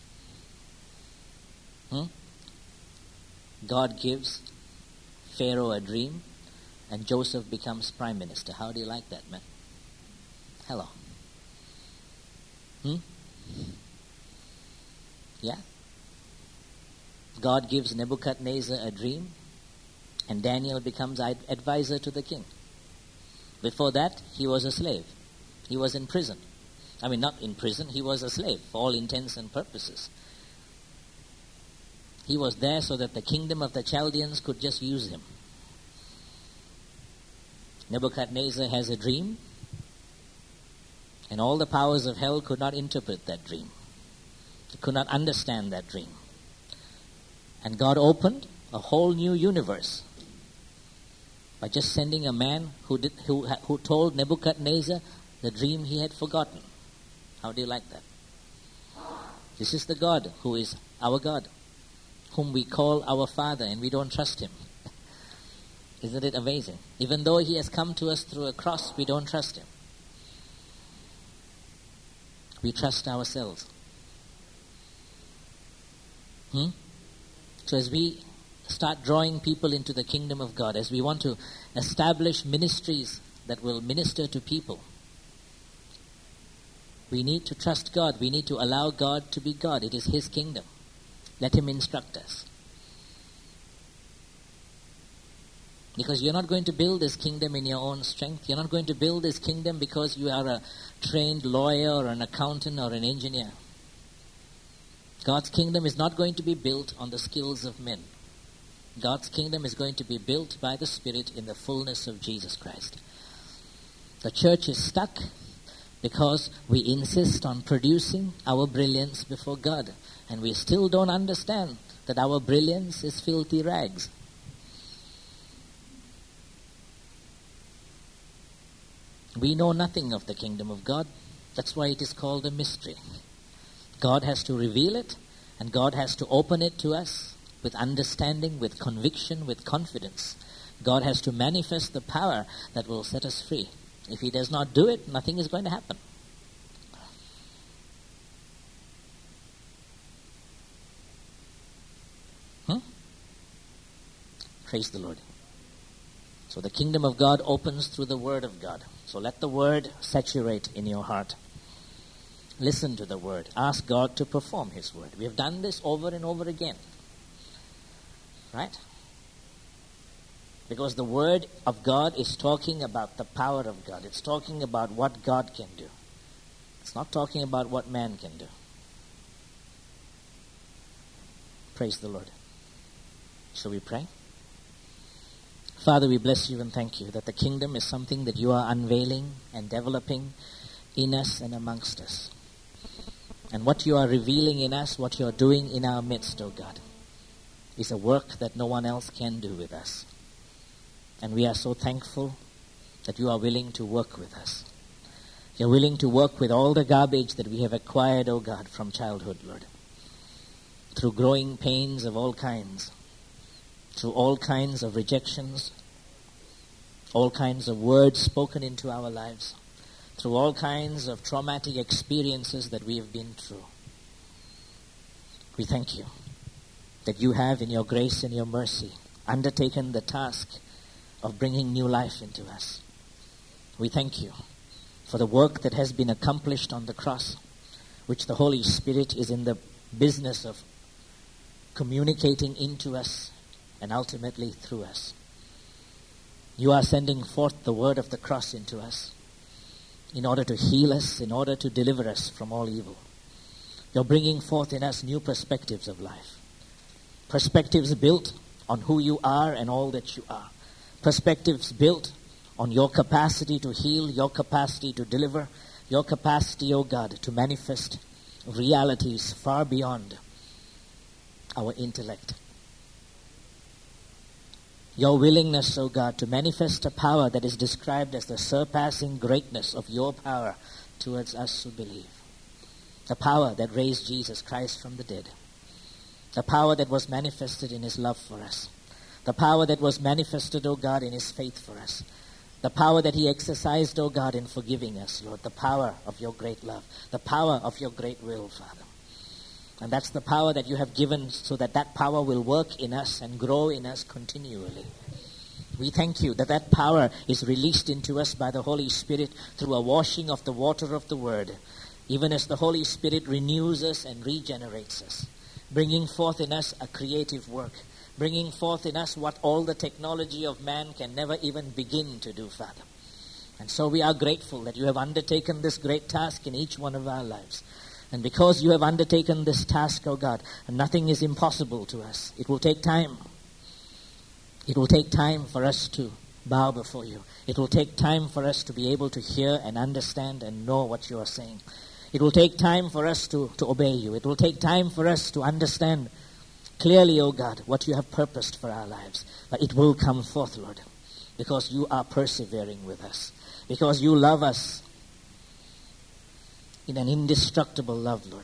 God gives Pharaoh a dream, and Joseph becomes prime minister. How do you like that, man? Hello. Yeah? God gives Nebuchadnezzar a dream, and Daniel becomes advisor to the king. Before that, he was a slave. He was in prison. I mean, not in prison, he was a slave for all intents and purposes. He was there so that the kingdom of the Chaldeans could just use him. Nebuchadnezzar has a dream, and all the powers of hell could not interpret that dream. They could not understand that dream. And God opened a whole new universe by just sending a man who told Nebuchadnezzar the dream he had forgotten. How do you like that? This is the God who is our God, whom we call our Father, and we don't trust him. Isn't it amazing? Even though he has come to us through a cross, we don't trust him. We trust ourselves. So as we start drawing people into the kingdom of God, as we want to establish ministries that will minister to people, we need to trust God. We need to allow God to be God. It is his kingdom. Let him instruct us. Because you're not going to build this kingdom in your own strength. You're not going to build this kingdom because you are a trained lawyer or an accountant or an engineer. God's kingdom is not going to be built on the skills of men. God's kingdom is going to be built by the Spirit in the fullness of Jesus Christ. The church is stuck because we insist on producing our brilliance before God. And we still don't understand that our brilliance is filthy rags. We know nothing of the kingdom of God. That's why it is called a mystery. God has to reveal it, and God has to open it to us with understanding, with conviction, with confidence. God has to manifest the power that will set us free. If he does not do it, nothing is going to happen. Praise the Lord. So the kingdom of God opens through the word of God. So let the word saturate in your heart. Listen to the word. Ask God to perform his word. We have done this over and over again. Right? Because the word of God is talking about the power of God. It's talking about what God can do. It's not talking about what man can do. Praise the Lord. Shall we pray? Father, we bless you and thank you that the kingdom is something that you are unveiling and developing in us and amongst us. And what you are revealing in us, what you are doing in our midst, oh God, is a work that no one else can do with us. And we are so thankful that you are willing to work with us. You're willing to work with all the garbage that we have acquired, oh God, from childhood, Lord. Through growing pains of all kinds, through all kinds of rejections, all kinds of words spoken into our lives, through all kinds of traumatic experiences that we have been through. We thank you that you have, in your grace and your mercy, undertaken the task of bringing new life into us. We thank you for the work that has been accomplished on the cross, which the Holy Spirit is in the business of communicating into us and ultimately through us. You are sending forth the word of the cross into us in order to heal us, in order to deliver us from all evil. You're bringing forth in us new perspectives of life. Perspectives built on who you are and all that you are. Perspectives built on your capacity to heal, your capacity to deliver, your capacity, O God, to manifest realities far beyond our intellect. Your willingness, O God, to manifest a power that is described as the surpassing greatness of your power towards us who believe. The power that raised Jesus Christ from the dead. The power that was manifested in his love for us. The power that was manifested, O God, in his faith for us. The power that he exercised, O God, in forgiving us, Lord. The power of your great love. The power of your great will, Father. And that's the power that you have given so that that power will work in us and grow in us continually. We thank you that that power is released into us by the Holy Spirit through a washing of the water of the Word, even as the Holy Spirit renews us and regenerates us, bringing forth in us a creative work, bringing forth in us what all the technology of man can never even begin to do, Father. And so we are grateful that you have undertaken this great task in each one of our lives. And because you have undertaken this task, O God, nothing is impossible to us. It will take time. It will take time for us to bow before you. It will take time for us to be able to hear and understand and know what you are saying. It will take time for us to obey you. It will take time for us to understand clearly, O God, what you have purposed for our lives. But it will come forth, Lord, because you are persevering with us, because you love us in an indestructible love, Lord.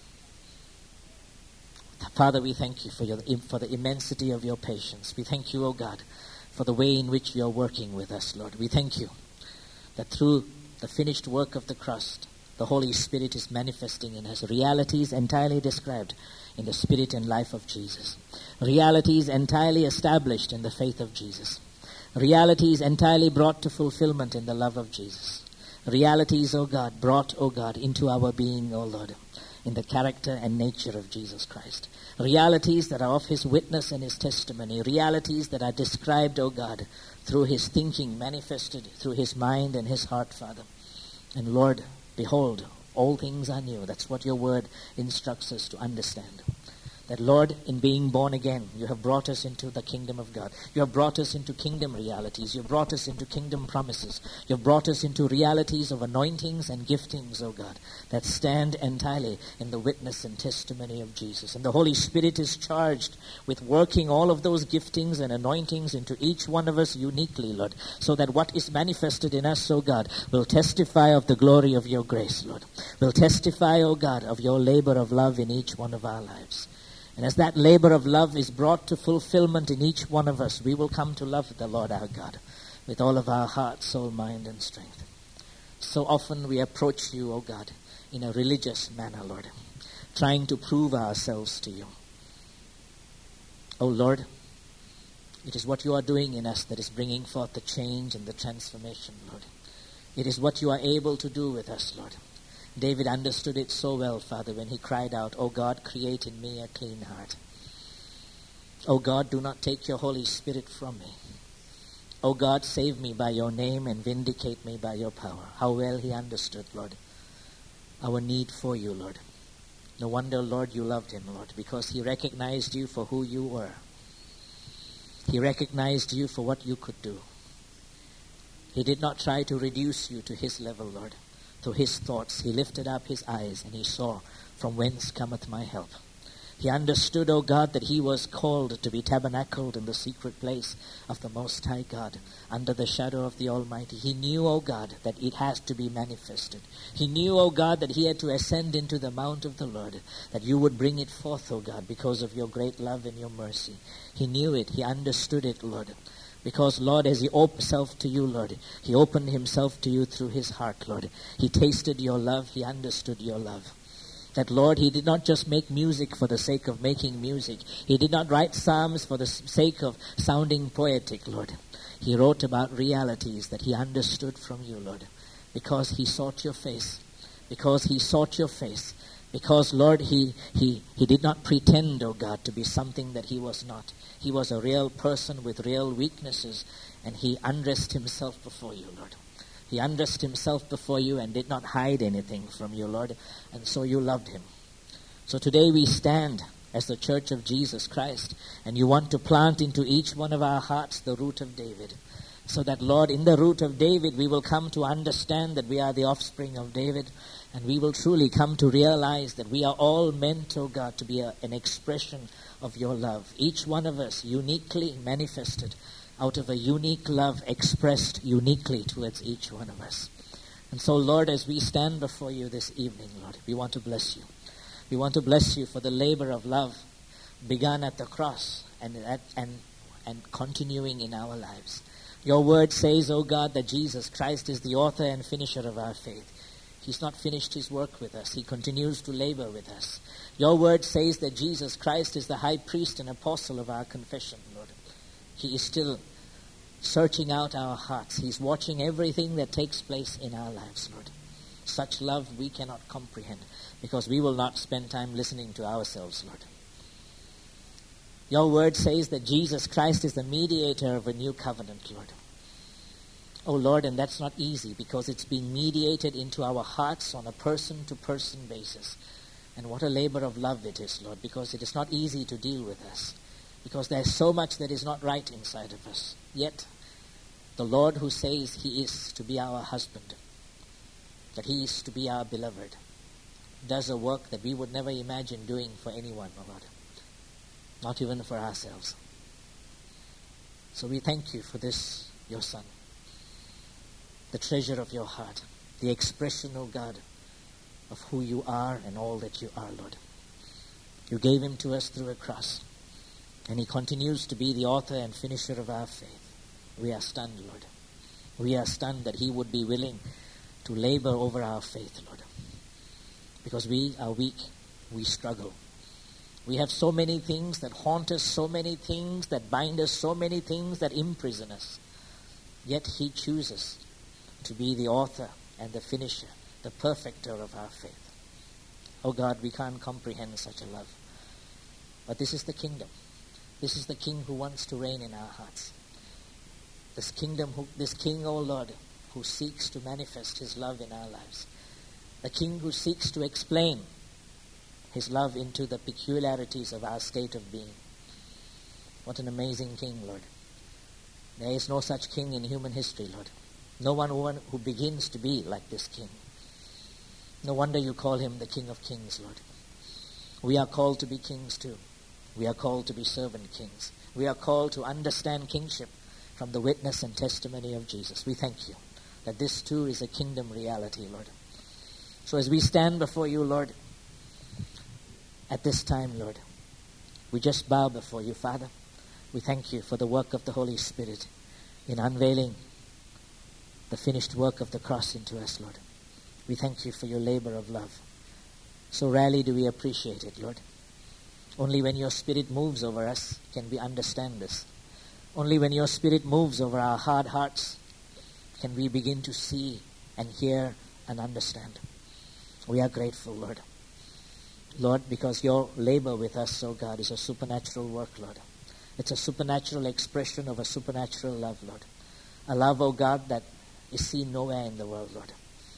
Father, we thank you for the immensity of your patience. We thank you, O God, for the way in which you are working with us, Lord. We thank you that through the finished work of the cross, the Holy Spirit is manifesting in us realities entirely described in the spirit and life of Jesus. Realities entirely established in the faith of Jesus. Realities entirely brought to fulfillment in the love of Jesus. Realities, O God, brought, O God, into our being, O Lord, in the character and nature of Jesus Christ. Realities that are of his witness and his testimony. Realities that are described, O God, through his thinking, manifested through his mind and his heart, Father. And Lord, behold, all things are new. That's what your word instructs us to understand. That, Lord, in being born again, you have brought us into the kingdom of God. You have brought us into kingdom realities. You have brought us into kingdom promises. You have brought us into realities of anointings and giftings, O God, that stand entirely in the witness and testimony of Jesus. And the Holy Spirit is charged with working all of those giftings and anointings into each one of us uniquely, Lord, so that what is manifested in us, O God, will testify of the glory of your grace, Lord. Will testify, O God, of your labor of love in each one of our lives. And as that labor of love is brought to fulfillment in each one of us, we will come to love the Lord our God with all of our heart, soul, mind, and strength. So often we approach you, O God, in a religious manner, Lord, trying to prove ourselves to you. O Lord, it is what you are doing in us that is bringing forth the change and the transformation, Lord. It is what you are able to do with us, Lord. David understood it so well, Father, when he cried out, O God, create in me a clean heart. O God, do not take your Holy Spirit from me. O God, save me by your name and vindicate me by your power. How well he understood, Lord, our need for you, Lord. No wonder, Lord, you loved him, Lord, because he recognized you for who you were. He recognized you for what you could do. He did not try to reduce you to his level, Lord. To his thoughts, he lifted up his eyes and he saw, from whence cometh my help. He understood, O God, that he was called to be tabernacled in the secret place of the Most High God, under the shadow of the Almighty. He knew, O God, that it has to be manifested. He knew, O God, that he had to ascend into the mount of the Lord, that you would bring it forth, O God, because of your great love and your mercy. He knew it. He understood it, Lord. Because, Lord, as he opened himself to you, Lord, he opened himself to you through his heart, Lord. He tasted your love. He understood your love. That, Lord, he did not just make music for the sake of making music. He did not write psalms for the sake of sounding poetic, Lord. He wrote about realities that he understood from you, Lord, because he sought your face. Because he sought your face. Because, Lord, he did not pretend, O God, to be something that he was not. He was a real person with real weaknesses, and he undressed himself before you, Lord. He undressed himself before you and did not hide anything from you, Lord, and so you loved him. So today we stand as the Church of Jesus Christ, and you want to plant into each one of our hearts the root of David, so that, Lord, in the root of David we will come to understand that we are the offspring of David, And we will truly come to realize that we are all meant, oh God, to be an expression of your love. Each one of us uniquely manifested out of a unique love expressed uniquely towards each one of us. And so, Lord, as we stand before you this evening, Lord, we want to bless you. We want to bless you for the labor of love begun at the cross and continuing in our lives. Your word says, oh God, that Jesus Christ is the author and finisher of our faith. He's not finished his work with us. He continues to labor with us. Your word says that Jesus Christ is the high priest and apostle of our confession, Lord. He is still searching out our hearts. He's watching everything that takes place in our lives, Lord. Such love we cannot comprehend because we will not spend time listening to ourselves, Lord. Your word says that Jesus Christ is the mediator of a new covenant, Lord. Oh, Lord, and that's not easy because it's being mediated into our hearts on a person-to-person basis. And what a labor of love it is, Lord, because it is not easy to deal with us, because there's so much that is not right inside of us. Yet, the Lord who says he is to be our husband, that he is to be our beloved, does a work that we would never imagine doing for anyone, oh Lord, not even for ourselves. So we thank you for this, your Son, the treasure of your heart, the expression, O God, of who you are and all that you are, Lord. You gave him to us through a cross, and he continues to be the author and finisher of our faith. We are stunned, Lord. We are stunned that he would be willing to labor over our faith, Lord. Because we are weak, we struggle. We have so many things that haunt us, so many things that bind us, so many things that imprison us. Yet he chooses to be the author and the finisher, the perfecter of our faith. Oh God, we can't comprehend such a love. But this is the kingdom. This is the King who wants to reign in our hearts. This King, oh Lord, who seeks to manifest his love in our lives. The King who seeks to explain his love into the peculiarities of our state of being. What an amazing King, Lord. There is no such King in human history, Lord. No one who begins to be like this King. No wonder you call him the King of Kings, Lord. We are called to be kings too. We are called to be servant kings. We are called to understand kingship from the witness and testimony of Jesus. We thank you that this too is a kingdom reality, Lord. So as we stand before you, Lord, at this time, Lord, we just bow before you, Father. We thank you for the work of the Holy Spirit in unveiling the finished work of the cross into us, Lord. We thank you for your labor of love. So rarely do we appreciate it, Lord. Only when your Spirit moves over us can we understand this. Only when your Spirit moves over our hard hearts can we begin to see and hear and understand. We are grateful, Lord. Lord, because your labor with us, oh God, is a supernatural work, Lord. It's a supernatural expression of a supernatural love, Lord. A love, oh God, that is seen nowhere in the world, Lord.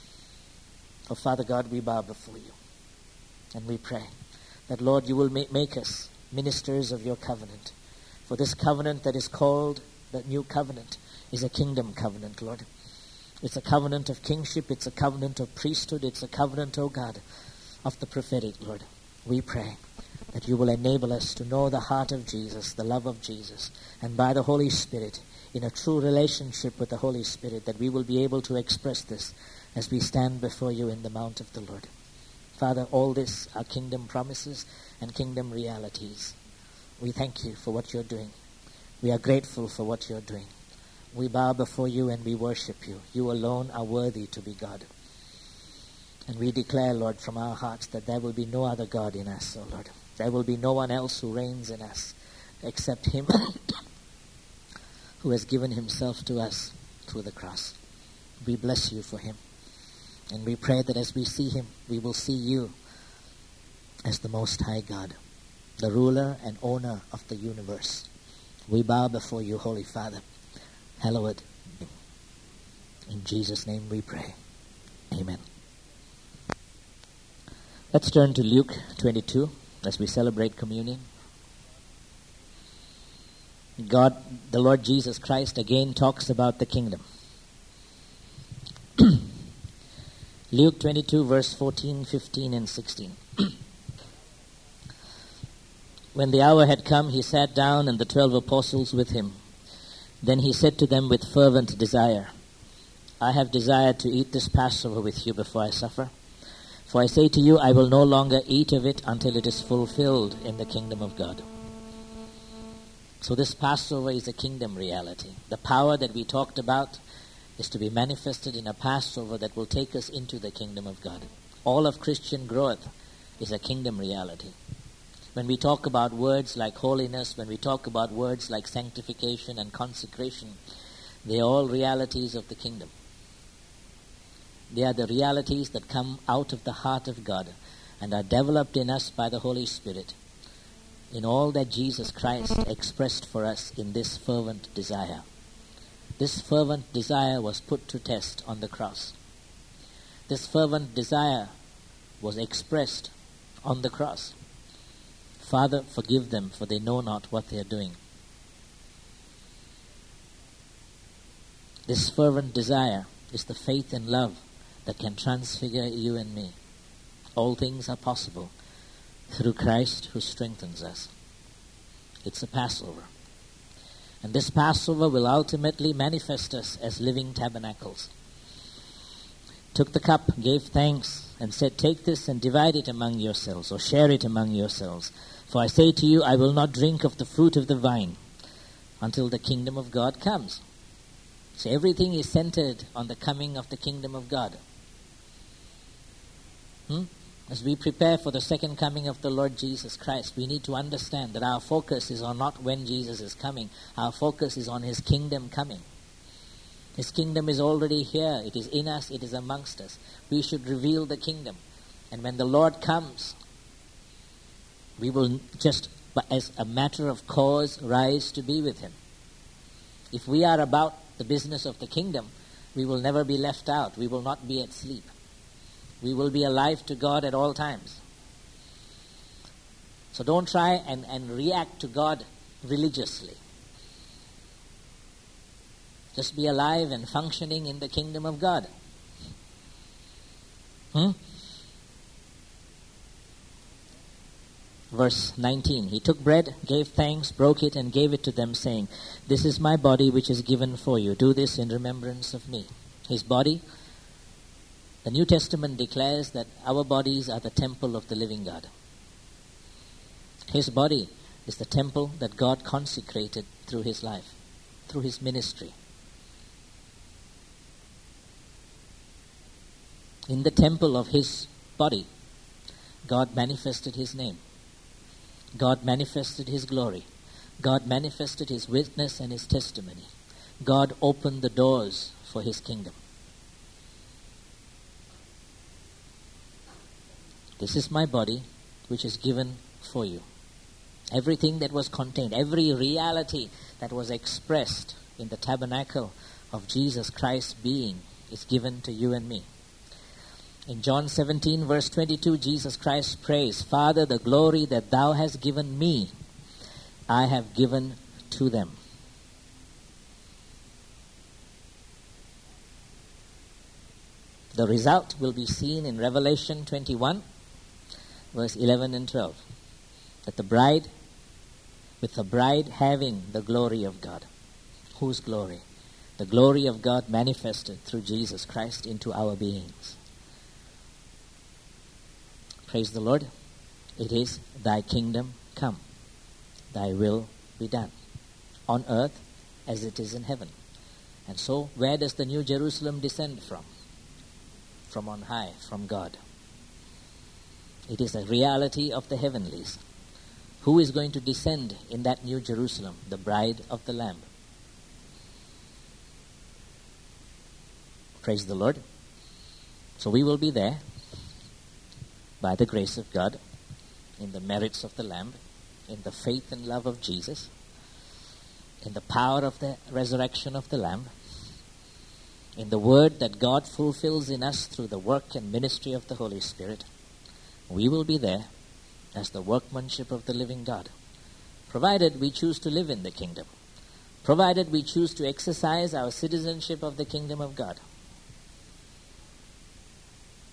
Oh, Father God, we bow before you. And we pray that, Lord, you will make us ministers of your covenant. For this covenant that is called the new covenant is a kingdom covenant, Lord. It's a covenant of kingship. It's a covenant of priesthood. It's a covenant, oh God, of the prophetic, Lord. We pray that you will enable us to know the heart of Jesus, the love of Jesus, and by the Holy Spirit, in a true relationship with the Holy Spirit, that we will be able to express this as we stand before you in the mount of the Lord. Father, all this are kingdom promises and kingdom realities. We thank you for what you're doing. We are grateful for what you're doing. We bow before you and we worship you. You alone are worthy to be God. And we declare, Lord, from our hearts that there will be no other God in us, oh Lord. There will be no one else who reigns in us except him who has given himself to us through the cross. We bless you for him. And we pray that as we see him, we will see you as the Most High God, the ruler and owner of the universe. We bow before you, Holy Father. Hallowed. In Jesus' name we pray. Amen. Let's turn to Luke 22 as we celebrate communion. God, the Lord Jesus Christ, again talks about the kingdom. Luke 22, verse 14, 15, and 16. When the hour had come, he sat down, and the 12 apostles with him. Then he said to them with fervent desire, I have desired to eat this Passover with you before I suffer. For I say to you, I will no longer eat of it until it is fulfilled in the kingdom of God. So this Passover is a kingdom reality. The power that we talked about is to be manifested in a Passover that will take us into the kingdom of God. All of Christian growth is a kingdom reality. When we talk about words like holiness, when we talk about words like sanctification and consecration, they are all realities of the kingdom. They are the realities that come out of the heart of God and are developed in us by the Holy Spirit in all that Jesus Christ expressed for us in this fervent desire. This fervent desire was put to test on the cross. This fervent desire was expressed on the cross. Father, forgive them, for they know not what they are doing. This fervent desire is the faith and love that can transfigure you and me. All things are possible through Christ who strengthens us. It's a Passover. And this Passover will ultimately manifest us as living tabernacles. Took the cup, gave thanks, and said, take this and divide it among yourselves, or share it among yourselves. For I say to you, I will not drink of the fruit of the vine until the kingdom of God comes. So everything is centered on the coming of the kingdom of God. As we prepare for the second coming of the Lord Jesus Christ, we need to understand that our focus is on not when Jesus is coming. Our focus is on His kingdom coming. His kingdom is already here. It is in us. It is amongst us. We should reveal the kingdom. And when the Lord comes, we will just, as a matter of course, rise to be with Him. If we are about the business of the kingdom, we will never be left out. We will not be at sleep. We will be alive to God at all times. So don't try and react to God religiously. Just be alive and functioning in the kingdom of God. Verse 19, he took bread, gave thanks, broke it, and gave it to them, saying, this is my body which is given for you. Do this in remembrance of me. His body, the New Testament declares that our bodies are the temple of the living God. His body is the temple that God consecrated through His life, through His ministry. In the temple of His body, God manifested His name. God manifested His glory. God manifested His witness and His testimony. God opened the doors for His kingdom. This is my body which is given for you. Everything that was contained, every reality that was expressed in the tabernacle of Jesus Christ's being is given to you and me. In John 17, verse 22, Jesus Christ prays, Father, the glory that thou hast given me, I have given to them. The result will be seen in Revelation 21, verse 11 and 12. That the bride, with the bride having the glory of God. Whose glory? The glory of God manifested through Jesus Christ into our beings. Praise the Lord. It is thy kingdom come. Thy will be done. On earth as it is in heaven. And so, where does the New Jerusalem descend from? From on high, from God. It is a reality of the heavenlies. Who is going to descend in that New Jerusalem? The bride of the Lamb. Praise the Lord. So we will be there by the grace of God, in the merits of the Lamb, in the faith and love of Jesus, in the power of the resurrection of the Lamb, in the word that God fulfills in us through the work and ministry of the Holy Spirit. We will be there as the workmanship of the living God, provided we choose to live in the kingdom, provided we choose to exercise our citizenship of the kingdom of God.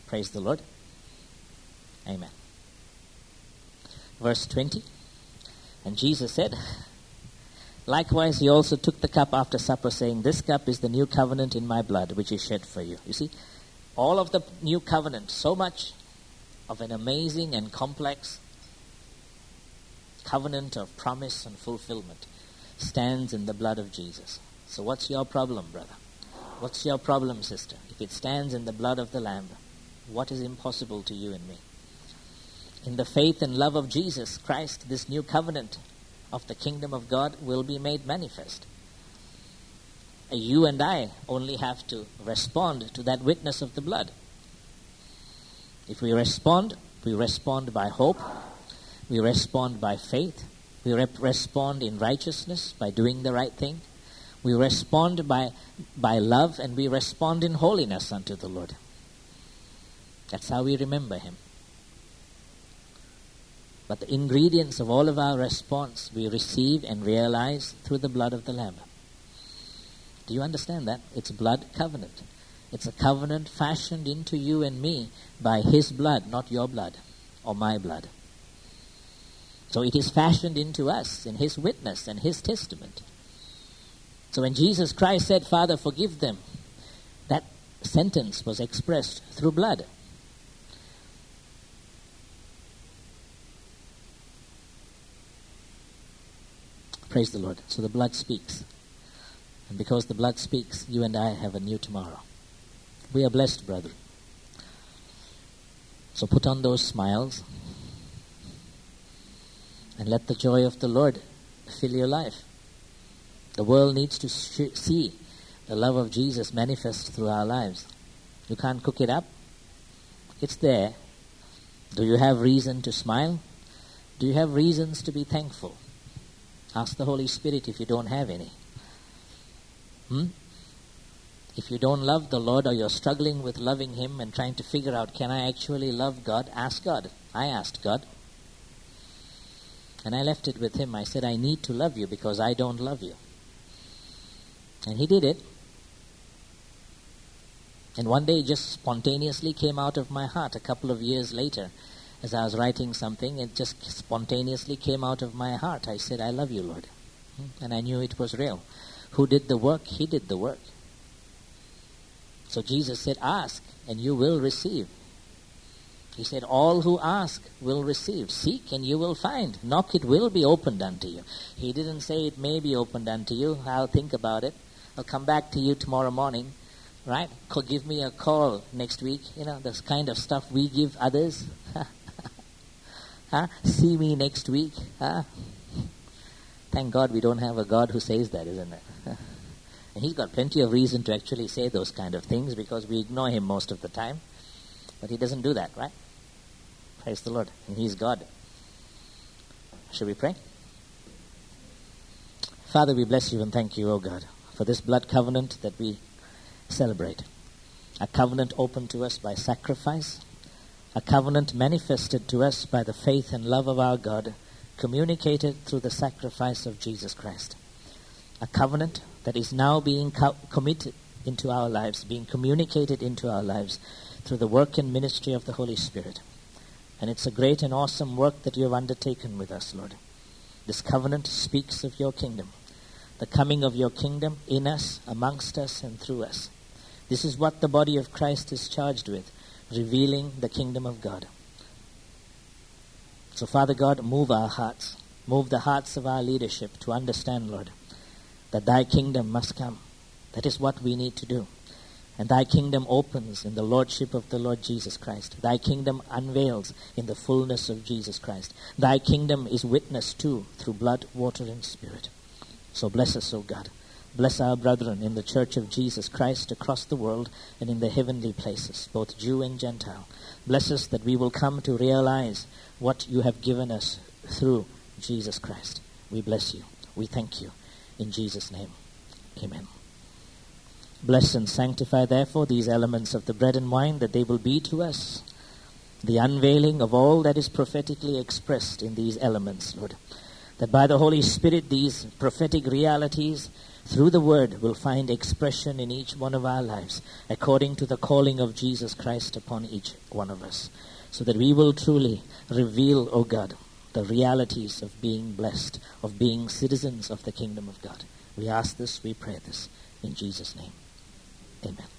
Praise the Lord. Amen. Verse 20. And Jesus said, likewise he also took the cup after supper, saying, this cup is the new covenant in my blood, which is shed for you. You see, all of the new covenant, so much of an amazing and complex covenant of promise and fulfillment, stands in the blood of Jesus. So what's your problem, brother? What's your problem, sister? If it stands in the blood of the Lamb, what is impossible to you and me? In the faith and love of Jesus Christ, this new covenant of the kingdom of God will be made manifest. You and I only have to respond to that witness of the blood. If we respond by hope, we respond by faith, we respond in righteousness by doing the right thing, we respond by love, and we respond in holiness unto the Lord. That's how we remember Him. But the ingredients of all of our response we receive and realize through the blood of the Lamb. Do you understand that? It's blood covenant. It's a covenant fashioned into you and me by His blood, not your blood or my blood. So it is fashioned into us in His witness and His testament. So when Jesus Christ said, Father, forgive them, that sentence was expressed through blood. Praise the Lord. So the blood speaks. And because the blood speaks, you and I have a new tomorrow. We are blessed, brethren. So put on those smiles and let the joy of the Lord fill your life. The world needs to see the love of Jesus manifest through our lives. You can't cook it up. It's there. Do you have reason to smile? Do you have reasons to be thankful? Ask the Holy Spirit if you don't have any. If you don't love the Lord, or you're struggling with loving Him and trying to figure out, can I actually love God? Ask God. I asked God. And I left it with Him. I said, I need to love you because I don't love you. And He did it. And one day it just spontaneously came out of my heart. A couple of years later, as I was writing something, it just spontaneously came out of my heart. I said, I love you, Lord. And I knew it was real. Who did the work? He did the work. So Jesus said, ask and you will receive. He said, all who ask will receive. Seek and you will find. Knock, it will be opened unto you. He didn't say it may be opened unto you. I'll think about it. I'll come back to you tomorrow morning. Right? Give me a call next week. You know, this kind of stuff we give others. See me next week. Thank God we don't have a God who says that, isn't it? And He's got plenty of reason to actually say those kind of things because we ignore Him most of the time. But He doesn't do that, right? Praise the Lord. And He's God. Shall we pray? Father, we bless You and thank You, O God, for this blood covenant that we celebrate. A covenant opened to us by sacrifice. A covenant manifested to us by the faith and love of our God, communicated through the sacrifice of Jesus Christ. A covenant that is now being committed into our lives, being communicated into our lives through the work and ministry of the Holy Spirit. And it's a great and awesome work that You have undertaken with us, Lord. This covenant speaks of Your kingdom, the coming of Your kingdom in us, amongst us, and through us. This is what the body of Christ is charged with, revealing the kingdom of God. So, Father God, move our hearts. Move the hearts of our leadership to understand, Lord, that Thy kingdom must come. That is what we need to do. And Thy kingdom opens in the lordship of the Lord Jesus Christ. Thy kingdom unveils in the fullness of Jesus Christ. Thy kingdom is witnessed to through blood, water, and spirit. So bless us, O God. Bless our brethren in the church of Jesus Christ across the world and in the heavenly places, both Jew and Gentile. Bless us that we will come to realize what You have given us through Jesus Christ. We bless You. We thank You. In Jesus' name, amen. Bless and sanctify, therefore, these elements of the bread and wine, that they will be to us the unveiling of all that is prophetically expressed in these elements, Lord. That by the Holy Spirit, these prophetic realities through the word, will find expression in each one of our lives according to the calling of Jesus Christ upon each one of us, so that we will truly reveal, O God, the realities of being blessed, of being citizens of the kingdom of God. We ask this, we pray this, in Jesus' name. Amen.